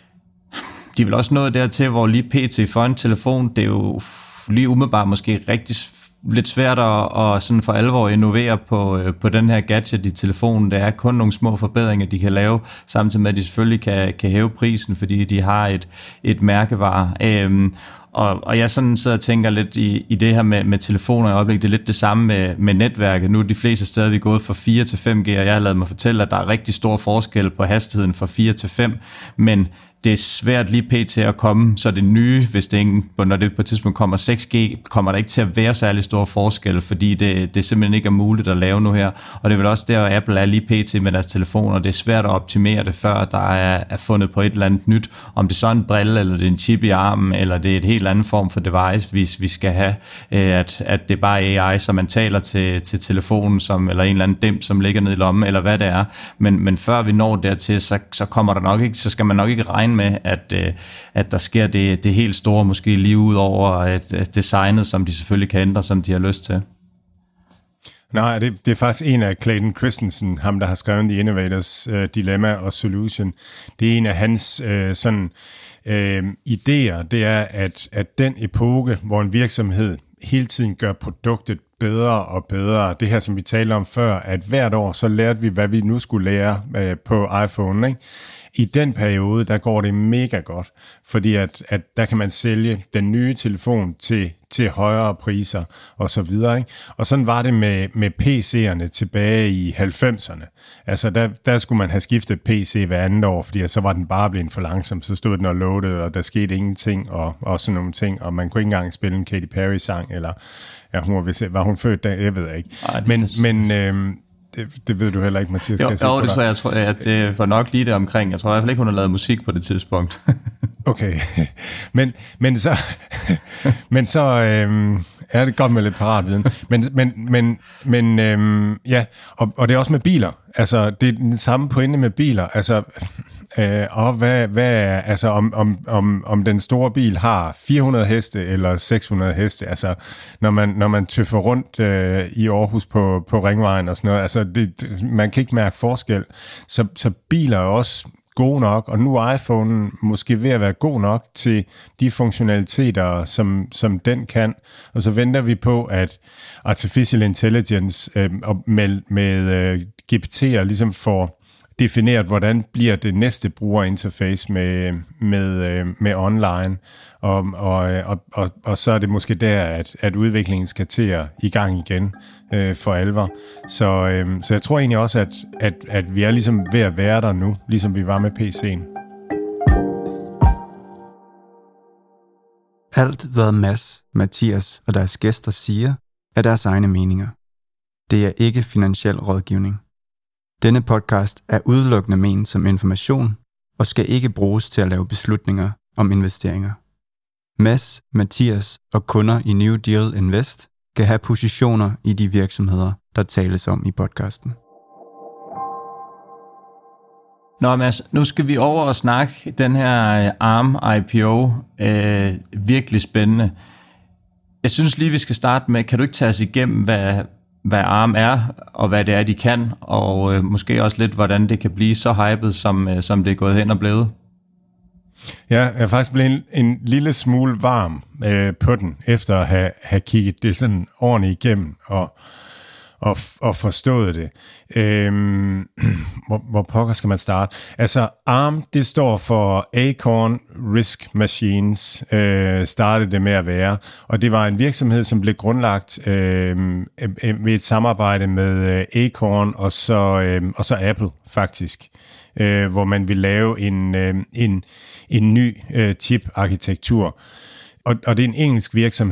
de vil også nået dertil, hvor lige pt. For en telefon, det er jo lige umiddelbart måske rigtig lidt svært at, at sådan for alvor innovere på, på den her gadget i telefonen. Der er kun nogle små forbedringer, de kan lave, samtidig med, at de selvfølgelig kan, kan hæve prisen, fordi de har et, et mærkevare. Øh, Og, og jeg sådan sidder og tænker lidt i, i det her med, med telefoner i øjeblikket, det er lidt det samme med, med netværket. Nu er de fleste steder, vi er gået fra fire til fem G, og jeg har ladet mig fortælle, at der er rigtig stor forskel på hastigheden fra fire til fem, men det er svært lige pt. At komme, så det nye, hvis det ikke, når det på et tidspunkt kommer seks G, kommer der ikke til at være særlig stor forskel, fordi det, det simpelthen ikke er muligt at lave nu her. Og det er vel også der, at Apple er lige pt. Med deres telefoner. Det er svært at optimere det, før der er, er fundet på et eller andet nyt. Om det er så en brille, eller det er en chip i armen, eller det er et helt andet form for device, hvis vi skal have, at, at det er bare A I, så man taler til, til telefonen, som, eller en eller anden dem, som ligger nede i lommen, eller hvad det er. Men, men før vi når dertil, så, så kommer der nok ikke, så skal man nok ikke regne med, at, at der sker det, det helt store, måske lige ud over at, at designet, som de selvfølgelig kan ændre, som de har lyst til. Nej, det, det er faktisk en af Clayton Christensen, ham der har skrevet The Innovators uh, Dilemma og Solution. Det er en af hans uh, sådan uh, idéer, det er, at, at den epoke, hvor en virksomhed hele tiden gør produktet bedre og bedre. Det her, som vi talte om før, at hvert år, så lærte vi, hvad vi nu skulle lære uh, på iPhone, ikke? I den periode, der går det mega godt, fordi at, at der kan man sælge den nye telefon til, til højere priser og så videre, ikke? Og sådan var det med, med P C'erne tilbage i halvfemserne. Altså der, der skulle man have skiftet P C hver andet år, fordi så var den bare blevet for langsom, så stod den og loaded, og der skete ingenting, og, og sådan nogle ting, og man kunne ikke engang spille en Katy Perry-sang, eller ja, hun var, var hun født der, jeg ved ikke. Ej, det, men det... men øhm, Det, det ved du heller ikke, Mathias. Jo, jo det tror jeg, jeg tror, at det var nok lige det omkring. Jeg tror i hvert fald ikke, hun har lavet musik på det tidspunkt. Okay, men, men så, men så øhm, er det godt med lidt paratviden. Men, men, men, men øhm, ja, og, og det er også med biler. Altså, det er den samme pointe med biler. Altså, øh, og hvad, hvad er, altså, om, om, om, om den store bil har fire hundrede heste eller seks hundrede heste. Altså, når man, når man tøffer rundt øh, i Aarhus på, på Ringvejen og sådan noget, altså, det, man kan ikke mærke forskel. Så, så biler er også god nok, og nu er iPhone måske ved at være god nok til de funktionaliteter, som, som den kan. Og så venter vi på, at Artificial Intelligence øh, med, med øh, G P T'er ligesom får defineret, hvordan bliver det næste brugerinterface med, med, øh, med online. Og, og, og, og, og så er det måske der, at, at udviklingen skal til at i gang igen øh, for alvor. Så, øh, så jeg tror egentlig også, at, at, at vi er ligesom ved at være der nu, ligesom vi var med P C'en. Alt, hvad Mads, Mathias og deres gæster siger, er deres egne meninger. Det er ikke finansiel rådgivning. Denne podcast er udelukkende ment som information og skal ikke bruges til at lave beslutninger om investeringer. Mads, Mathias og kunder i New Deal Invest kan have positioner i de virksomheder, der tales om i podcasten. Nå Mads, nu skal vi over og snakke den her ARM I P O. Øh, virkelig spændende. Jeg synes lige, vi skal starte med, kan du ikke tage os igennem, hvad, hvad ARM er, og hvad det er, de kan, og øh, måske også lidt, hvordan det kan blive så hypet, som, øh, som det er gået hen og blevet? Ja, jeg er faktisk blevet en, en lille smule varm øh, på den, efter at have, have kigget det sådan ordentligt igennem og, og, og forstået det. Øhm, hvor, hvor pokker skal man starte? Altså, ARM, det står for Acorn Risk Machines, øh, startede det med at være, og det var en virksomhed, som blev grundlagt øh, ved et samarbejde med øh, Acorn og så, øh, og så Apple, faktisk. Øh, hvor man vil lave en, øh, en, en ny øh, chip-arkitektur. Og, og det er en engelsk virksomhed,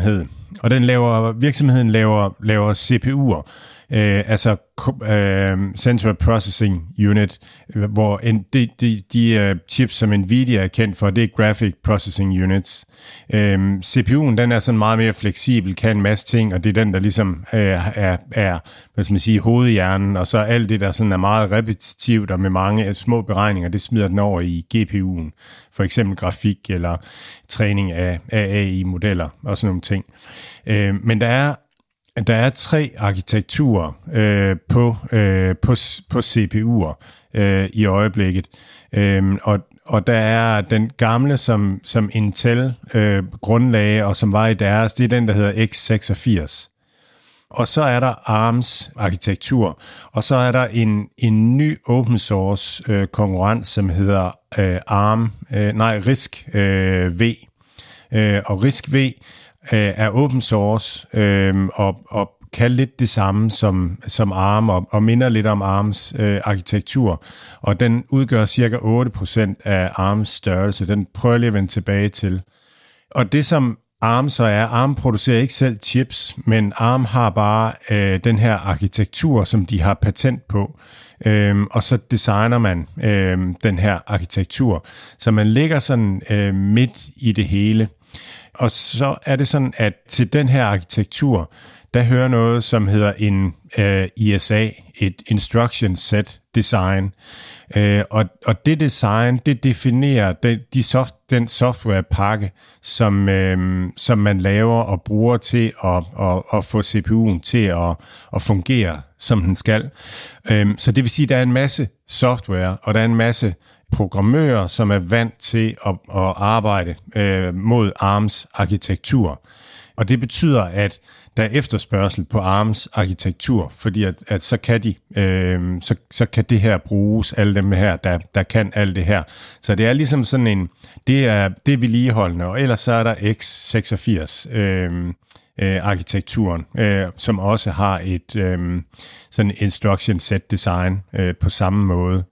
og den laver, virksomheden laver, laver C P U'er, øh, altså øh, Central Processing Unit, hvor en, de, de, de uh, chips, som Nvidia er kendt for, det er Graphic Processing Units. Øh, C P U'en, den er sådan meget mere fleksibel, kan en masse ting, og det er den, der ligesom øh, er, er, hvad skal man sige, hovedhjernen, og så alt det, der sådan er meget repetitivt og med mange små beregninger, det smider den over i G P U'en. For eksempel grafik eller træning af, af A I-modeller og sådan nogle ting. Øh, men der er Der er tre arkitekturer øh, på, øh, på, på C P U'er øh, i øjeblikket, øh, og, og der er den gamle, som, som Intel øh, grundlagde, og som var i deres, det er den, der hedder x seksogfirs. Og så er der ARMs arkitektur, og så er der en, en ny open source øh, konkurrent, som hedder øh, ARM, øh, nej, RISC øh, V. Øh, og RISC V øh, er open source øh, og, og kan lidt det samme som, som ARM, og, og minder lidt om ARMs øh, arkitektur. Og den udgør cirka otte procent af ARMs størrelse. Den prøver jeg lige at vende tilbage til. Og det som ARM så er, ARM producerer ikke selv chips, men ARM har bare øh, den her arkitektur, som de har patent på, øhm, og så designer man øh, den her arkitektur. Så man ligger sådan øh, midt i det hele. Og så er det sådan, at til den her arkitektur, der hører noget, som hedder en øh, I S A, et Instruction Set Design. Øh, og, og det design, det definerer de, de soft, den softwarepakke, som, øh, som man laver og bruger til at, at, at få C P U'en til at, at fungere, som den skal. Øh, så det vil sige, at der er en masse software, og der er en masse programmører, som er vant til at, at arbejde øh, mod ARMs arkitektur. Og det betyder, at der er efterspørgsel på ARMs arkitektur, fordi at, at så kan de, øh, så, så kan det her bruges, alle dem her, der, der kan alt det her. Så det er ligesom sådan en, det er, det er vedligeholdende, og ellers så er der x seksogfirs, øh, øh, arkitekturen, øh, som også har et øh, sådan instruction set design øh, på samme måde.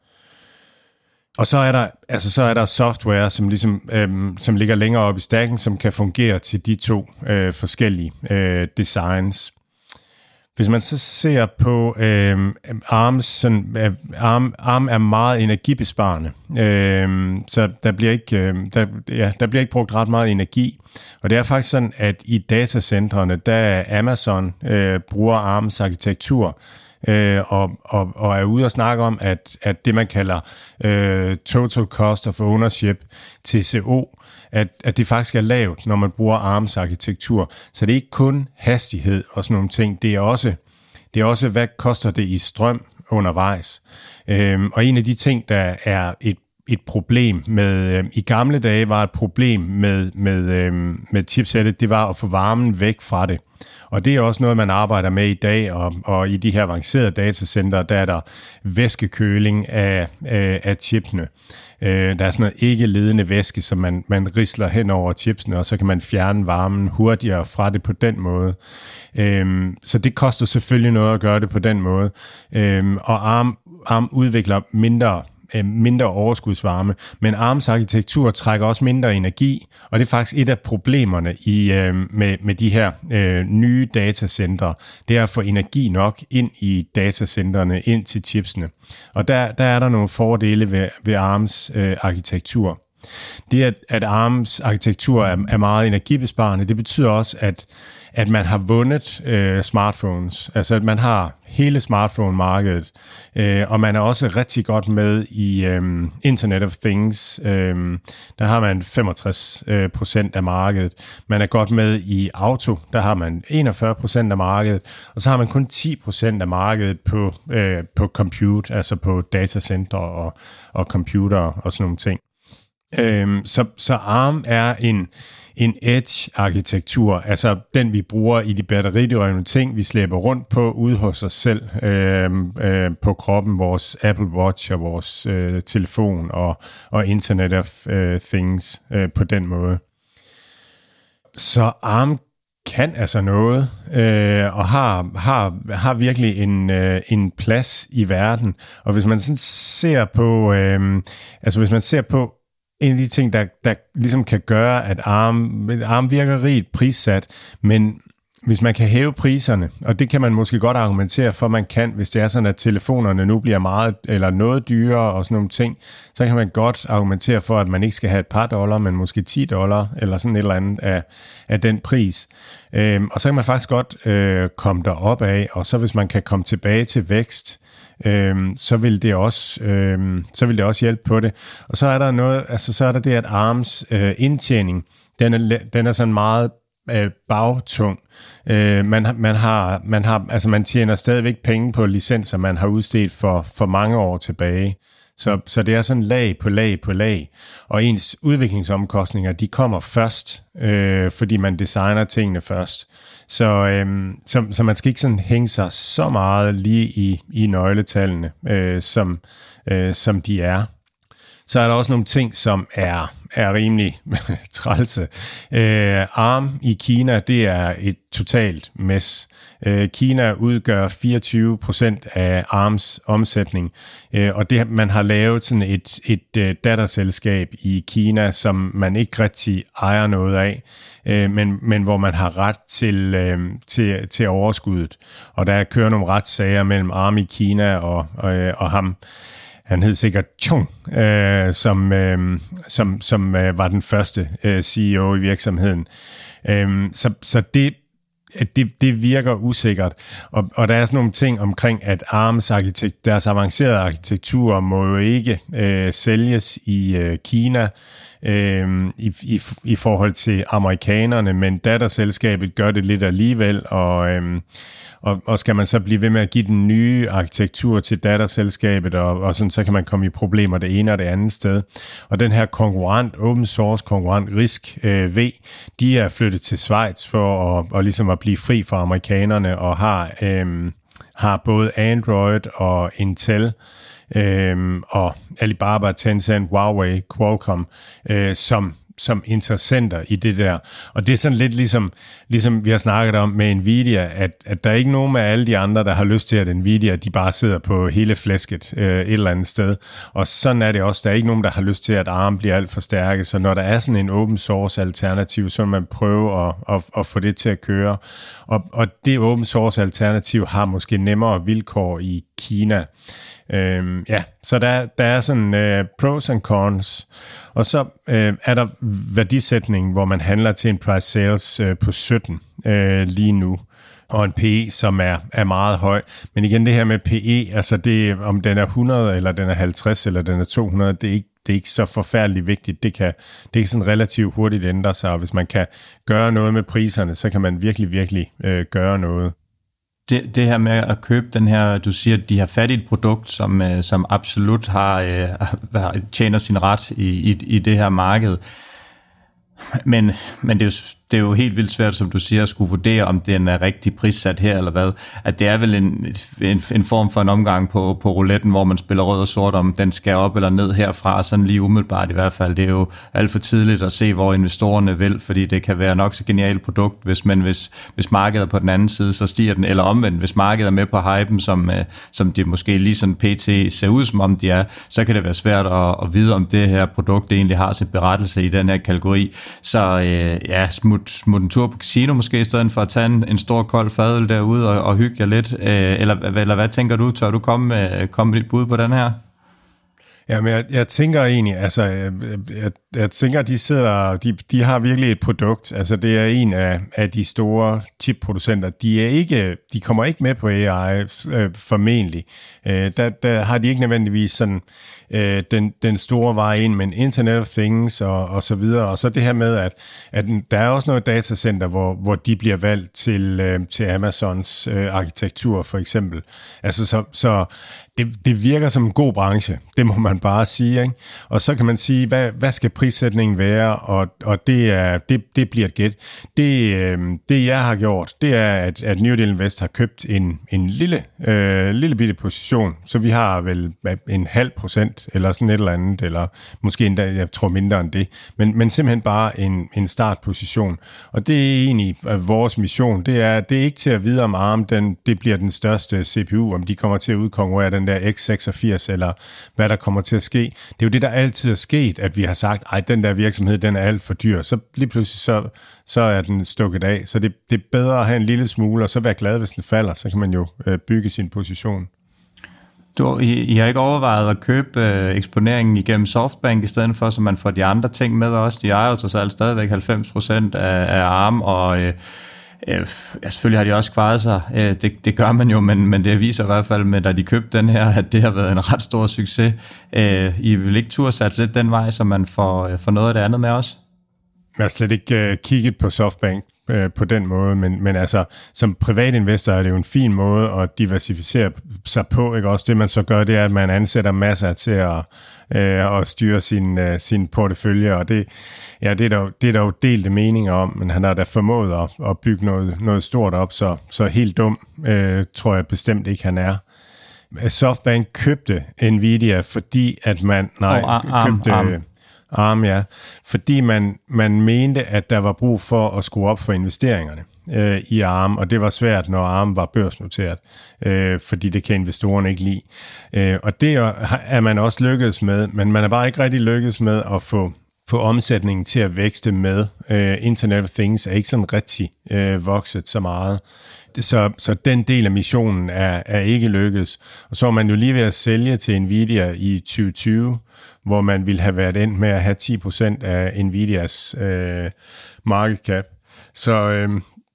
Og så er der altså så er der software, som ligesom øhm, som ligger længere op i stacken, som kan fungere til de to øh, forskellige øh, designs. Hvis man så ser på øh, ARMs, sådan, øh, ARM, ARM er meget energibesparende, øh, så der bliver ikke øh, der, ja, der bliver ikke brugt ret meget energi. Og det er faktisk sådan, at i datacentrene, der Amazon øh, bruger ARMs arkitektur. Øh, og, og, og er ude og snakke om, at, at det man kalder øh, Total Cost of Ownership, T C O, at, at det faktisk er lavt, når man bruger ARMs arkitektur. Så det er ikke kun hastighed og sådan nogle ting, det er også, det er også hvad koster det i strøm undervejs. Øh, og en af de ting, der er et et problem med, øh, i gamle dage var et problem med, med, øh, med chipsettet, det var at få varmen væk fra det. Og det er også noget, man arbejder med i dag, og, og i de her avancerede datacenter, der er der væskekøling af, af, af chipene. Øh, der er sådan noget ikke-ledende væske, som man, man risler hen over chipsene, og så kan man fjerne varmen hurtigere fra det på den måde. Øh, så det koster selvfølgelig noget at gøre det på den måde. Øh, og ARM, ARM udvikler mindre mindre overskudsvarme, men ARMs arkitektur trækker også mindre energi, og det er faktisk et af problemerne i, øh, med, med de her øh, nye datacentre, det er at få energi nok ind i datacentrene, ind til chipsene. Og der, der er der nogle fordele ved, ved ARMs øh, arkitektur. Det, at, at ARMs arkitektur er, er meget energibesparende, det betyder også, at at man har vundet øh, smartphones, altså at man har hele smartphone-markedet, øh, og man er også rigtig godt med i øh, Internet of Things, øh, der har man femogtres procent af markedet, man er godt med i auto, der har man enogfyrre procent af markedet, og så har man kun ti procent af markedet på, øh, på compute, altså på datacenter og, og computer og sådan nogle ting. Øh, så, så ARM er en En edge-arkitektur, altså den vi bruger i de batteridrevne ting, vi slæber rundt på ude hos os selv, øh, øh, på kroppen, vores Apple Watch og vores øh, telefon og, og Internet of øh, Things øh, på den måde. Så ARM kan altså noget, øh, og har, har, har virkelig en, øh, en plads i verden. Og hvis man sådan ser på, øh, altså hvis man ser på en af de ting, der, der ligesom kan gøre, at ARM, ARM virker rigt prissat, men hvis man kan hæve priserne, og det kan man måske godt argumentere for, man kan, hvis det er sådan, at telefonerne nu bliver meget eller noget dyrere og sådan nogle ting, så kan man godt argumentere for, at man ikke skal have et par dollar, men måske ti dollar, eller sådan et eller andet af, af den pris. Øhm, og så kan man faktisk godt øh, komme derop af, og så hvis man kan komme tilbage til vækst, øhm, så vil det også, øhm, så vil det også hjælpe på det. Og så er der noget, altså så er der det, at ARMs øh, indtjening, den er, den er sådan meget øh, bagtung. Øh, man, man har, man har, altså man tjener stadigvæk penge på licenser, man har udstedt for, for mange år tilbage. Så, så det er sådan lag på lag på lag, og ens udviklingsomkostninger, de kommer først, øh, fordi man designer tingene først. Så, øh, så, så man skal ikke sådan hænge sig så meget lige i, i nøgletallene, øh, som, øh, som de er. Så er der også nogle ting, som er, er rimelig trælse. Øh, ARM i Kina, det er et totalt mess. Øh, Kina udgør fireogtyve procent af ARMs omsætning, øh, og det, man har lavet sådan et, et, et datterselskab i Kina, som man ikke rigtig ejer noget af, øh, men, men hvor man har ret til, øh, til, til overskuddet. Og der kører nogle retssager mellem ARM i Kina og, og, og ham. Han hed sikkert Chung, øh, som, øh, som, som øh, var den første øh, C E O i virksomheden. Øh, så så det, det, det virker usikkert. Og, og der er sådan nogle ting omkring, at ARMs arkitekt, deres avancerede arkitekturer må jo ikke øh, sælges i øh, Kina øh, i, i, i forhold til amerikanerne, men datterselskabet gør det lidt alligevel, og... Øh, Og, og skal man så blive ved med at give den nye arkitektur til datterselskabet, og, og sådan, så kan man komme i problemer det ene og det andet sted. Og den her konkurrent, open source konkurrent Risk øh, V, de er flyttet til Schweiz for at, og ligesom at blive fri fra amerikanerne, og har, øh, har både Android og Intel, øh, og Alibaba, Tencent, Huawei, Qualcomm, øh, som som interessenter i det der. Og det er sådan lidt ligesom, ligesom vi har snakket om med Nvidia, at, at der er ikke nogen af alle de andre, der har lyst til, at Nvidia, de bare sidder på hele flæsket øh, et eller andet sted. Og sådan er det også. Der er ikke nogen, der har lyst til, at ARM bliver alt for stærke. Så når der er sådan en open source alternativ, så vil man prøve at, at, at få det til at køre. Og, og det open source alternativ har måske nemmere vilkår i Kina. Øhm, ja, så der, der er sådan øh, pros and cons, og så øh, er der værdisætning, hvor man handler til en price sales øh, på sytten øh, lige nu, og en P E, som er, er meget høj. Men igen, det her med P E, altså det, om den er hundrede, eller den er halvtreds, eller den er to hundrede, det er ikke, det er ikke så forfærdeligt vigtigt. Det kan, det kan sådan relativt hurtigt ændre sig, og hvis man kan gøre noget med priserne, så kan man virkelig, virkelig øh, gøre noget. Det, det her med at købe den her, du siger, at de har fat i et produkt, som, som absolut har, øh, tjener sin ret i, i, i det her marked. Men, men det, er jo, det er jo helt vildt svært, som du siger, at skulle vurdere, om den er rigtig prissat her eller hvad. At det er vel en, en, en form for en omgang på, på rouletten, hvor man spiller rød og sort, om den skal op eller ned herfra, sådan lige umiddelbart i hvert fald. Det er jo alt for tidligt at se, hvor investorerne vil, fordi det kan være nok så genialt produkt, hvis, man, hvis, hvis markedet er på den anden side, så stiger den, eller omvendt, hvis markedet er med på hypen, som, som det måske lige sådan pt. Ser ud som om de er, så kan det være svært at, at vide, om det her produkt egentlig har sin berettelse i den her kategori. Så øh, ja, smut, smut en tur på casino måske, i stedet for at tage en, en stor kold fadøl derude og, og hygge jer lidt. Øh, eller, eller hvad tænker du? Tør du komme med, komme med dit bud på den her? Ja, men jeg, jeg tænker egentlig, altså, jeg, jeg, jeg tænker, de sidder, de, de har virkelig et produkt. Altså, det er en af, af de store chipproducenter. De er ikke, de kommer ikke med på A I, øh, formentlig. Øh, der, der har de ikke nødvendigvis sådan øh, den, den store vej ind, men Internet of Things og, og så videre. Og så det her med, at, at der er også noget datacenter, hvor, hvor de bliver valgt til, øh, til Amazons øh, arkitektur, for eksempel. Altså, så, så det, det virker som en god branche. Det må man bare sige, ikke? Og så kan man sige, hvad, hvad skal prissætningen være? Og, og det, er, det, det bliver et gæt. Det, øh, det, jeg har gjort, det er, at, at New Deal Invest har købt en, en lille, øh, lille bitte position. Så vi har vel en halv procent, eller sådan et eller andet, eller måske endda, jeg tror mindre end det. Men, men simpelthen bare en, en startposition. Og det er egentlig vores mission. Det er, det er ikke til at vide om ARM, den, det bliver den største C P U, om de kommer til at udkonkurrere den der x seksogfirs, eller hvad der kommer til at ske. Det er jo det, der altid er sket, at vi har sagt, ej, den der virksomhed, den er alt for dyr. Så lige pludselig, så, så er den stukket af. Så det, det er bedre at have en lille smule, og så være glad, hvis den falder. Så kan man jo øh, bygge sin position. Du, I, I har ikke overvejet at købe øh, eksponeringen igennem Softbank, i stedet for, så man får de andre ting med også. De ejer jo så selv stadigvæk halvfems procent af, af Arm, og øh, øh, ja, selvfølgelig har de også kvaret sig. Øh, det, det gør man jo, men, men det viser i hvert fald med, da de købte den her, at det har været en ret stor succes. Øh, I vil ikke turde satse lidt den vej, så man får, øh, får noget af det andet med også? Jeg har slet ikke øh, kigget på Softbank på den måde, men, men altså som privatinvestor er det jo en fin måde at diversificere sig på, ikke? Også det man så gør, det er, at man ansætter masser til at, øh, at styre sin, øh, sin portefølje, og det, ja, det, er der, det er der jo delte meninger om, men han har da formået at, at bygge noget, noget stort op, så, så helt dum øh, tror jeg bestemt ikke han er. Softbank købte Nvidia, fordi at man nej, oh, arm, købte arm. Arm, ja, fordi man, man mente, at der var brug for at skrue op for investeringerne øh, i Arm, og det var svært, når Arm var børsnoteret, øh, fordi det kan investorerne ikke lide. Øh, og det er man også lykkedes med, men man er bare ikke rigtig lykkedes med at få, få omsætningen til at vækste med. Øh, Internet of Things er ikke sådan rigtig øh, vokset så meget. Så, så den del af missionen er, er ikke lykkedes. Og så er man jo lige ved at sælge til Nvidia i tyve tyve, hvor man ville have været endt med at have ti procent af Nvidias øh, market cap. Så, øh,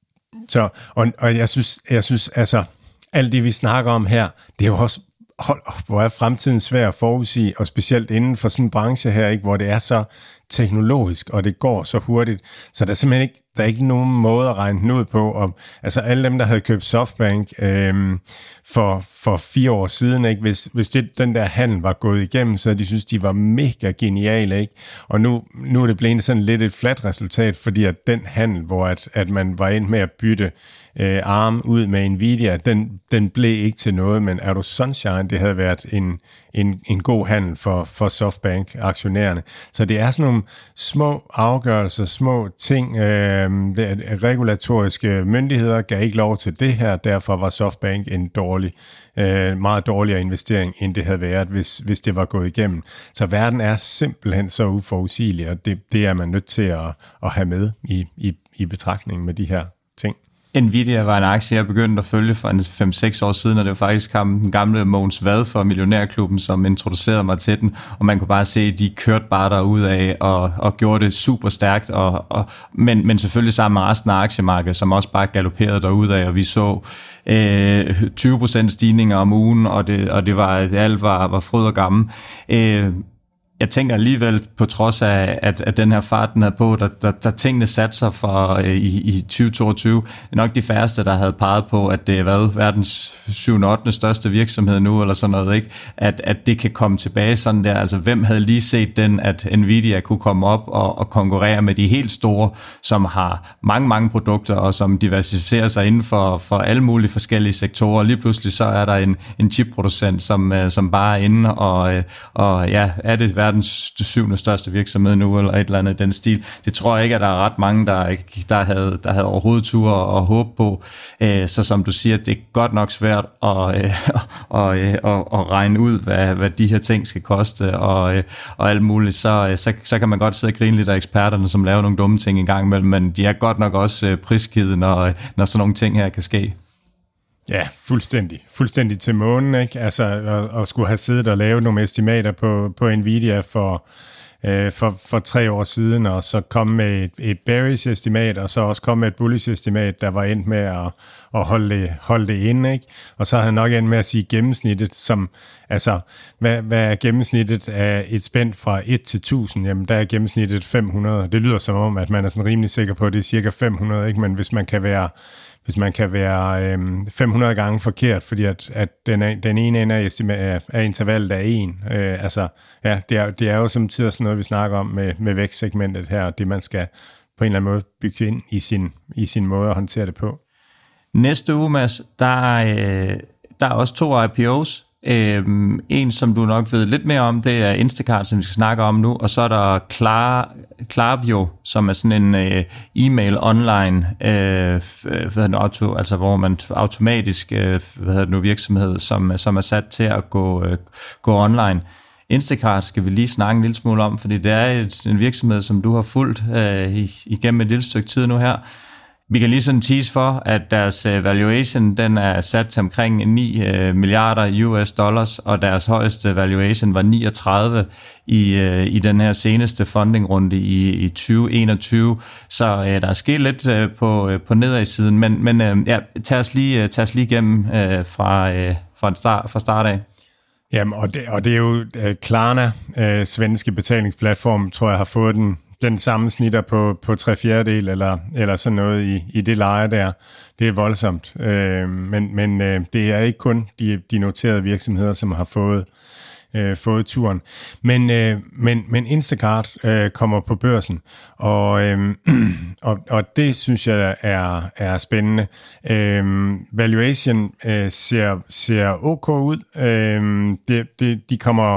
så og, og jeg synes, jeg synes, altså, alt det vi snakker om her, det er jo også, hold op, hvor er fremtiden svær at forudsige, og specielt inden for sådan en branche her, ikke, hvor det er så teknologisk, og det går så hurtigt, så der er simpelthen ikke, der er ikke nogen måde at regne den ud på. Og, altså alle dem, der havde købt Softbank øh, for, for fire år siden, ikke, hvis, hvis det, den der handel var gået igennem, så de synes, de var mega geniale, ikke? Og nu, nu er det blevet sådan lidt et fladt resultat, fordi at den handel, hvor at, at man var endt med at bytte øh, Arm ud med Nvidia, den, den blev ikke til noget, men er du sunshine, det havde været en, en, en god handel for, for Softbank-aktionærerne. Så det er sådan nogle små afgørelser, små ting. Øh, regulatoriske myndigheder gav ikke lov til det her, derfor var Softbank en dårlig, øh, meget dårligere investering, end det havde været, hvis, hvis det var gået igennem. Så verden er simpelthen så uforudsigelig, og det, det er man nødt til at, at have med i, i, i betragtning med de her ting. Nvidia var en aktie, jeg begyndte at følge for fem seks år siden, og det var faktisk ham, den gamle Mogens Vad fra Millionærklubben, som introducerede mig til den, og man kunne bare se, at de kørte bare derudad og, og gjorde det super stærkt, og, og, men, men selvfølgelig sammen med resten af aktiemarkedet, som også bare galopperede derudad, og vi så øh, tyve procent stigninger om ugen, og det, og det var, alt var, var fryd og gammel. Øh, Jeg tænker alligevel, på trods af, at, at den her fart, den er på, der, der, der tingene satte sig for øh, i, i tyve toogtyve. Det er nok de færreste, der havde peget på, at det er hvad, verdens syvende ottende største virksomhed nu, eller sådan noget, ikke? At, at det kan komme tilbage sådan der. Altså, hvem havde lige set den, at Nvidia kunne komme op og, og konkurrere med de helt store, som har mange, mange produkter, og som diversificerer sig inden for, for alle mulige forskellige sektorer. Lige pludselig så er der en, en chipproducent, som, som bare er inde, og, og ja, er det verdens syvende største virksomhed nu, eller et eller andet i den stil. Det tror jeg ikke, at der er ret mange, der, der, havde, der havde overhovedet tur og håb på. Så som du siger, det er godt nok svært at, at, at, at regne ud, hvad, hvad de her ting skal koste, og, og alt muligt. Så, så, så kan man godt sidde og grine lidt af eksperterne, som laver nogle dumme ting en gang imellem, men de er godt nok også prisgivet, når, når sådan nogle ting her kan ske. Ja, fuldstændig. Fuldstændig til månen, ikke? Altså, at, at skulle have siddet og lavet nogle estimater på, på Nvidia for, øh, for, for tre år siden, og så komme med et, et bearish estimat, og så også komme med et bullish estimat, der var endt med at, at holde, det, holde det inde, ikke? Og så havde han nok endt med at sige gennemsnittet, som, altså, hvad, hvad er gennemsnittet af et spænd fra et til tusind? Jamen, der er gennemsnittet fem hundrede. Det lyder som om, at man er sådan rimelig sikker på, at det er cirka fem hundrede, ikke? Men hvis man kan være Hvis man kan være øhm, fem hundrede gange forkert, fordi at, at den, er, den ene ende af, af, af intervallet er en. Øh, altså, ja, det er, det er jo samtidig sådan noget, vi snakker om med, med vækstsegmentet her, det man skal på en eller anden måde bygge ind i sin, i sin måde at håndtere det på. Næste uge, Mads, der, øh, der er også to I P O's. Øhm, en, som du nok ved lidt mere om, det er Instacart, som vi skal snakke om nu, og så er der Klar, Klaviyo, som er sådan en øh, e-mail online, øh, hvad hedder det, auto, altså hvor man automatisk, øh, hvad hedder det nu, virksomhed, som, som er sat til at gå, øh, gå online. Instacart skal vi lige snakke en lille smule om, fordi det er et, en virksomhed, som du har fulgt øh, igennem et lille stykke tid nu her. Vi kan lige sådan tease for, at deres valuation, den er sat til omkring ni milliarder U S dollars, og deres højeste valuation var niogtredive i, i den her seneste fundingrunde i, i tyve enogtyve. Så øh, der er sket lidt øh, på, på nedadssiden, men, men øh, ja, tag os lige, tag os lige igennem øh, fra, øh, fra, start, fra start af. Jamen, og det, og det er jo uh, Klarna, uh, svenske betalingsplatform, tror jeg har fået den den samme snitter på, på tre fjerdedel eller, eller sådan noget i, i det leje der. Det er voldsomt. Øh, men men øh, det er ikke kun de, de noterede virksomheder, som har fået, øh, fået turen. Men, øh, men, men Instacart øh, kommer på børsen, og, øh, og, og det synes jeg er, er spændende. Øh, valuation øh, ser, ser ok ud. Øh, det, det, de kommer...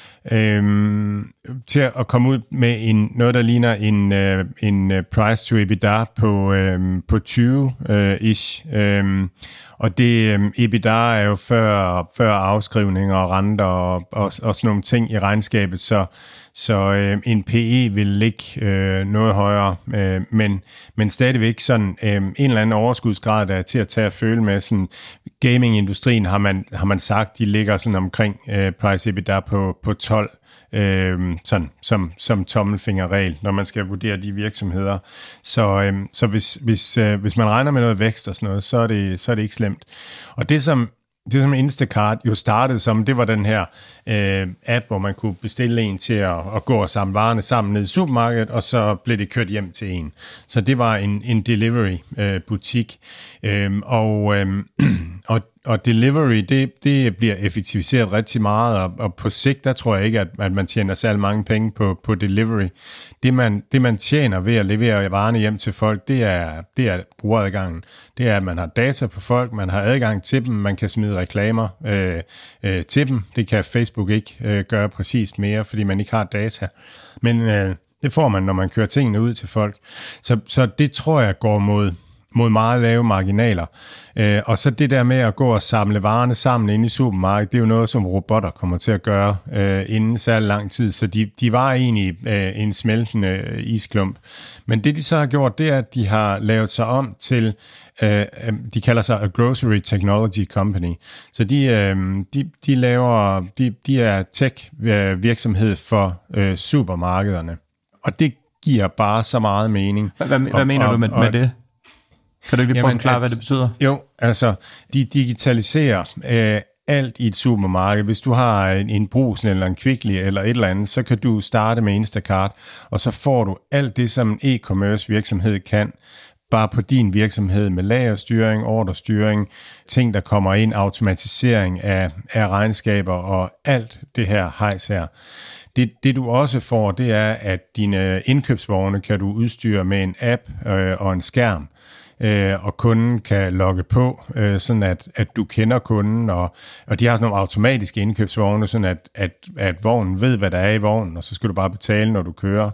Øhm, til at komme ud med en, noget, der ligner en, øh, en price to EBITDA på, øh, på tyve ish. Øh, og det øh, EBITDA er jo før, før afskrivninger og renter og, og, og sådan nogle ting i regnskabet, så, så øh, en P E vil ligge øh, noget højere, øh, men, men stadigvæk sådan øh, en eller anden overskudsgrad, der er til at tage at føle med. Sådan, gamingindustrien har man, har man sagt, de ligger sådan omkring øh, price EBITDA på, på tolv, øh, sådan, som, som tommelfingerregel, når man skal vurdere de virksomheder. Så, øh, så hvis, hvis, øh, hvis man regner med noget vækst og sådan noget, så er det, så er det ikke slemt. Og det som Det som Instacart jo startede som, det var den her øh, app, hvor man kunne bestille en til at, at gå og samle varerne sammen ned i supermarkedet, og så blev det kørt hjem til en. Så det var en, en delivery-butik. Øh, og, øh, og, og delivery, det, det bliver effektiviseret rigtig meget, og, og på sigt, der tror jeg ikke, at, at man tjener særlig mange penge på, på delivery. Det man, det, man tjener ved at levere varerne hjem til folk, det er, det er brugeradgangen. Det er, at man har data på folk, man har adgang til dem, man kan smide reklamer øh, øh, til dem. Det kan Facebook ikke øh, gøre præcist mere, fordi man ikke har data. Men øh, det får man, når man kører tingene ud til folk. Så, så det tror jeg går mod... mod meget lave marginaler. Øh, og så det der med at gå og samle varerne sammen inde i supermarkedet, det er jo noget, som robotter kommer til at gøre øh, inden særlig lang tid. Så de, de var egentlig øh, en smeltende øh, isklump. Men det, de så har gjort, det er, at de har lavet sig om til, øh, de kalder sig a grocery technology company. Så de, øh, de, de laver, de, de er tech-virksomhed for øh, supermarkederne. Og det giver bare så meget mening. Hvad, hvad, hvad mener og, du med, og, med det? Kan du ikke lige prøve at forklare, hvad det betyder? Jo, altså, de digitaliserer øh, alt i et supermarked. Hvis du har en, en Brugsen eller en Kvickly eller et eller andet, så kan du starte med Instacart, og så får du alt det, som en e-commerce virksomhed kan, bare på din virksomhed med lagerstyring, ordrestyring, ting, der kommer ind, automatisering af, af regnskaber og alt det her hejs her. Det, det du også får, det er, at dine indkøbsvogne kan du udstyre med en app øh, og en skærm, øh, og kunden kan logge på, øh, sådan at, at du kender kunden, og, og de har sådan nogle automatiske indkøbsvogne, sådan at, at, at vognen ved, hvad der er i vognen, og så skal du bare betale, når du kører.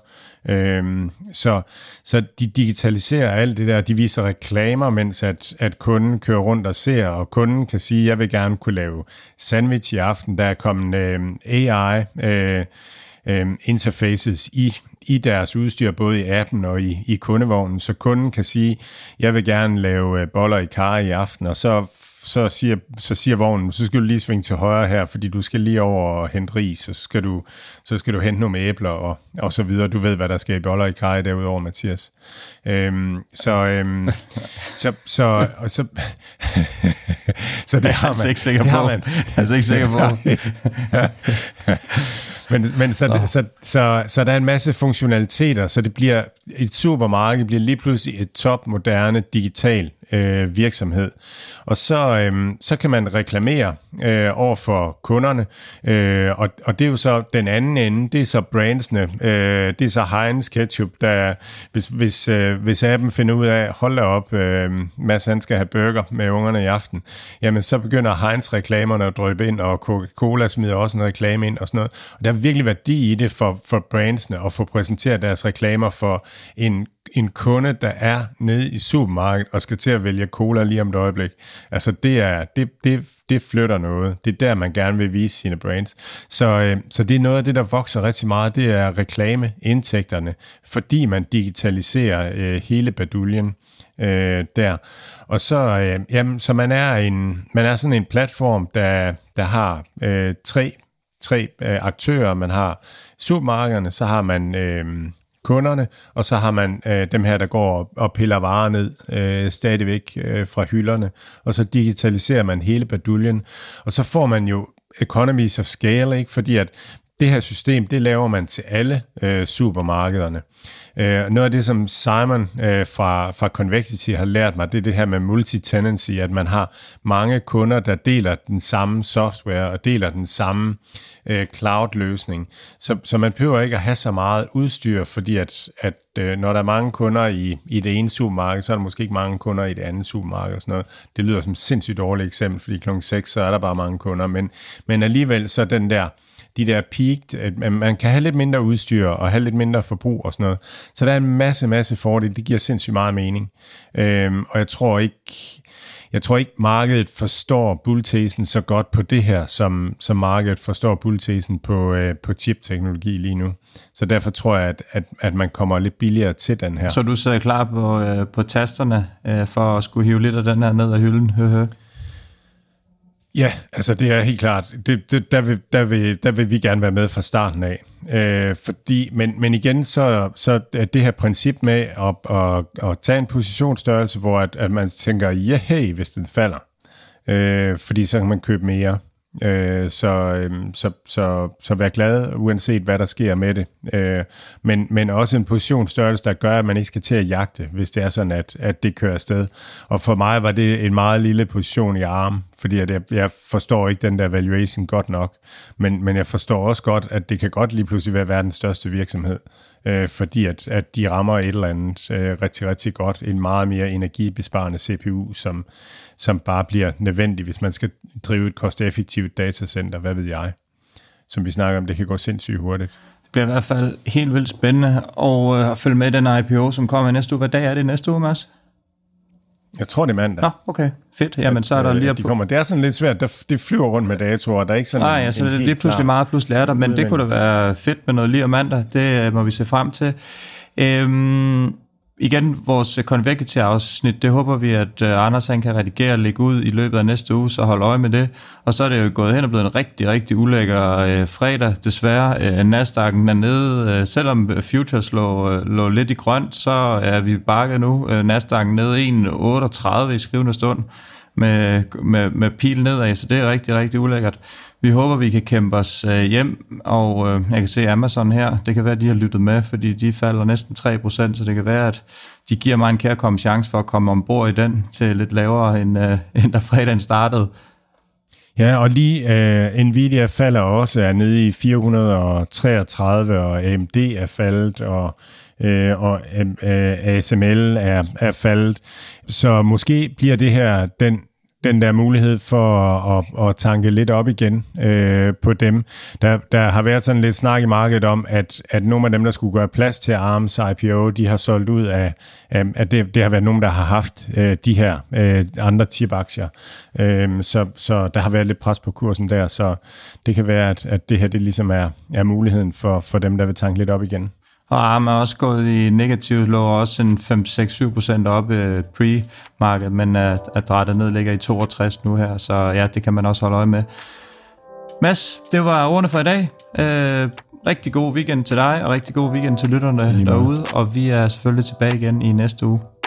Øhm, så, så de digitaliserer alt det der, de viser reklamer, mens at, at kunden kører rundt og ser, og kunden kan sige, jeg vil gerne kunne lave sandwich i aften. Der er kommet øh, A I øh, øh, interfaces i, i deres udstyr, både i appen og i, i kundevognen, så kunden kan sige, jeg vil gerne lave boller i karry i aften, og så Så siger, så siger vognen, så skal du lige svinge til højre her, fordi du skal lige over og hente ris, så skal du, så skal du hente nogle æbler og, og så videre. Du ved, hvad der skal i boller i karry derudover, Mathias. Øhm, så, øhm, så, så, og så, så det har man. Jeg er ikke sikker på. Jeg er ikke sikker på. Men, men så, så, så, så, så der er en masse funktionaliteter, så det bliver, et supermarked bliver lige pludselig et topmoderne digital øh, virksomhed. Og så, øh, så kan man reklamere øh, over for kunderne, øh, og, og det er jo så den anden ende, det er så brandsene, øh, det er så Heinz Ketchup, der, hvis, hvis, øh, hvis appen finder ud af, hold da op, øh, Mads han skal have burger med ungerne i aften, jamen så begynder Heinz reklamerne at drøbe ind, og Coca-Cola smider også en reklame ind og sådan noget. Og der er virkelig værdi i det for, for brandsene at få præsenteret deres reklamer for en en kunde, der er nede i supermarkedet og skal til at vælge cola lige om et øjeblik. Altså det er det, det, det flytter noget. Det er der, man gerne vil vise sine brands. Så, øh, så det er noget af det, der vokser rigtig meget. Det er reklameindtægterne, fordi man digitaliserer øh, hele baduljen øh, der. Og så, øh, jamen, så man er en, man er sådan en platform, der, der har øh, tre, tre øh, aktører. Man har supermarkederne, så har man øh, kunderne, og så har man øh, dem her, der går og piller varer ned øh, stadigvæk øh, fra hylderne, og så digitaliserer man hele baduljen, og så får man jo economies of scale, ikke? Fordi at det her system, det laver man til alle øh, supermarkederne. Øh, noget af det, som Simon øh, fra, fra Convexity har lært mig, det er det her med multi-tenancy, at man har mange kunder, der deler den samme software og deler den samme øh, cloud-løsning. Så, så man behøver ikke at have så meget udstyr, fordi at, at øh, når der er mange kunder i, i det ene supermarked, så er der måske ikke mange kunder i det andet supermarked og sådan noget. Det lyder som et sindssygt dårligt eksempel, fordi klokken seks, så er der bare mange kunder, men, men alligevel så den der de der peaked, man kan have lidt mindre udstyr og have lidt mindre forbrug og sådan noget. Så der er en masse, masse fordele. Det giver sindssygt meget mening. Øhm, og jeg tror ikke, jeg tror ikke markedet forstår bulltesen så godt på det her, som, som markedet forstår bulltesen på, øh, på chip-teknologi lige nu. Så derfor tror jeg, at, at, at man kommer lidt billigere til den her. Så du sidder klar på, øh, på tasterne øh, for at skulle hive lidt af den her ned af hylden? Høhø. Ja, altså det er helt klart. Det, det, der, vil, der, vil, der vil vi gerne være med fra starten af. Øh, fordi, men, men igen, så, så er det her princip med at, at, at tage en positionsstørrelse, hvor at, at man tænker, ja, hey, hvis den falder. Øh, fordi så kan man købe mere. Øh, så, øh, så, så, så vær glad, uanset hvad der sker med det. Øh, men, men også en positionsstørrelse, der gør, at man ikke skal til at jagte, hvis det er sådan, at, at det kører afsted. Og for mig var det en meget lille position i arm, fordi at jeg, jeg forstår ikke den der valuation godt nok. Men, men jeg forstår også godt, at det kan godt lige pludselig være verdens største virksomhed. Øh, fordi at, at de rammer et eller andet øh, rigtig, rigtig godt. En meget mere energibesparende C P U, som, som bare bliver nødvendig, hvis man skal drive et kosteffektivt datacenter, hvad ved jeg. Som vi snakker om, det kan gå sindssygt hurtigt. Det bliver i hvert fald helt vildt spændende og, øh, at følge med den I P O, som kommer i næste uge. Hvad dag er det næste uge, Mads? Jeg tror, det er mandag. Nå, okay. Fedt. Jamen, så er der lige... De kommer. Det er sådan lidt svært. Der, det flyver rundt med datoer. Der er ikke sådan Nej, en, altså, en det er pludselig meget pludselig er der, men det kunne da være fedt med noget lige om mandag. Det må vi se frem til. Øhm, igen, vores Convexity-afsnit, det håber vi, at Anders han kan redigere og lægge ud i løbet af næste uge, så hold øje med det. Og så er det jo gået hen og blevet en rigtig, rigtig ulækker øh, fredag, desværre. Øh, Nasdaq'en er nede, øh, selvom Futures lå, øh, lå lidt i grønt, så er vi bakket nu. Øh, Nasdaq'en nede en komma otteogtredive i skrivende stund med, med, med pil nedad, så det er rigtig, rigtig ulækkert. Vi håber, vi kan kæmpe os øh, hjem, og øh, jeg kan se Amazon her. Det kan være, at de har lyttet med, fordi de falder næsten tre procent, så det kan være, at de giver mig en kærkommen chance for at komme ombord i den til lidt lavere, end, øh, end da fredagen startede. Ja, og lige øh, Nvidia falder også, er nede i fire hundrede og treogtredive, og A M D er faldet, og øh, og øh, A S M L er, er faldet. Så måske bliver det her den den der mulighed for at, at tanke lidt op igen øh, på dem. Der, der har været sådan lidt snak i markedet om, at, at nogle af dem, der skulle gøre plads til ARMs I P O, de har solgt ud af, af at det, det har været nogen, der har haft øh, de her øh, andre chip-aktier. Øh, så, så der har været lidt pres på kursen der, så det kan være, at, at det her det ligesom er, er muligheden for, for dem, der vil tanke lidt op igen. Og ARM er også gået i negativt, lå også en fem til seks til syv procent op i pre-market, men at, at drættet ned ligger i toogtres nu her, så ja, det kan man også holde øje med. Mads, det var ordene for i dag. Øh, rigtig god weekend til dig, og rigtig god weekend til lytterne derude, og vi er selvfølgelig tilbage igen i næste uge.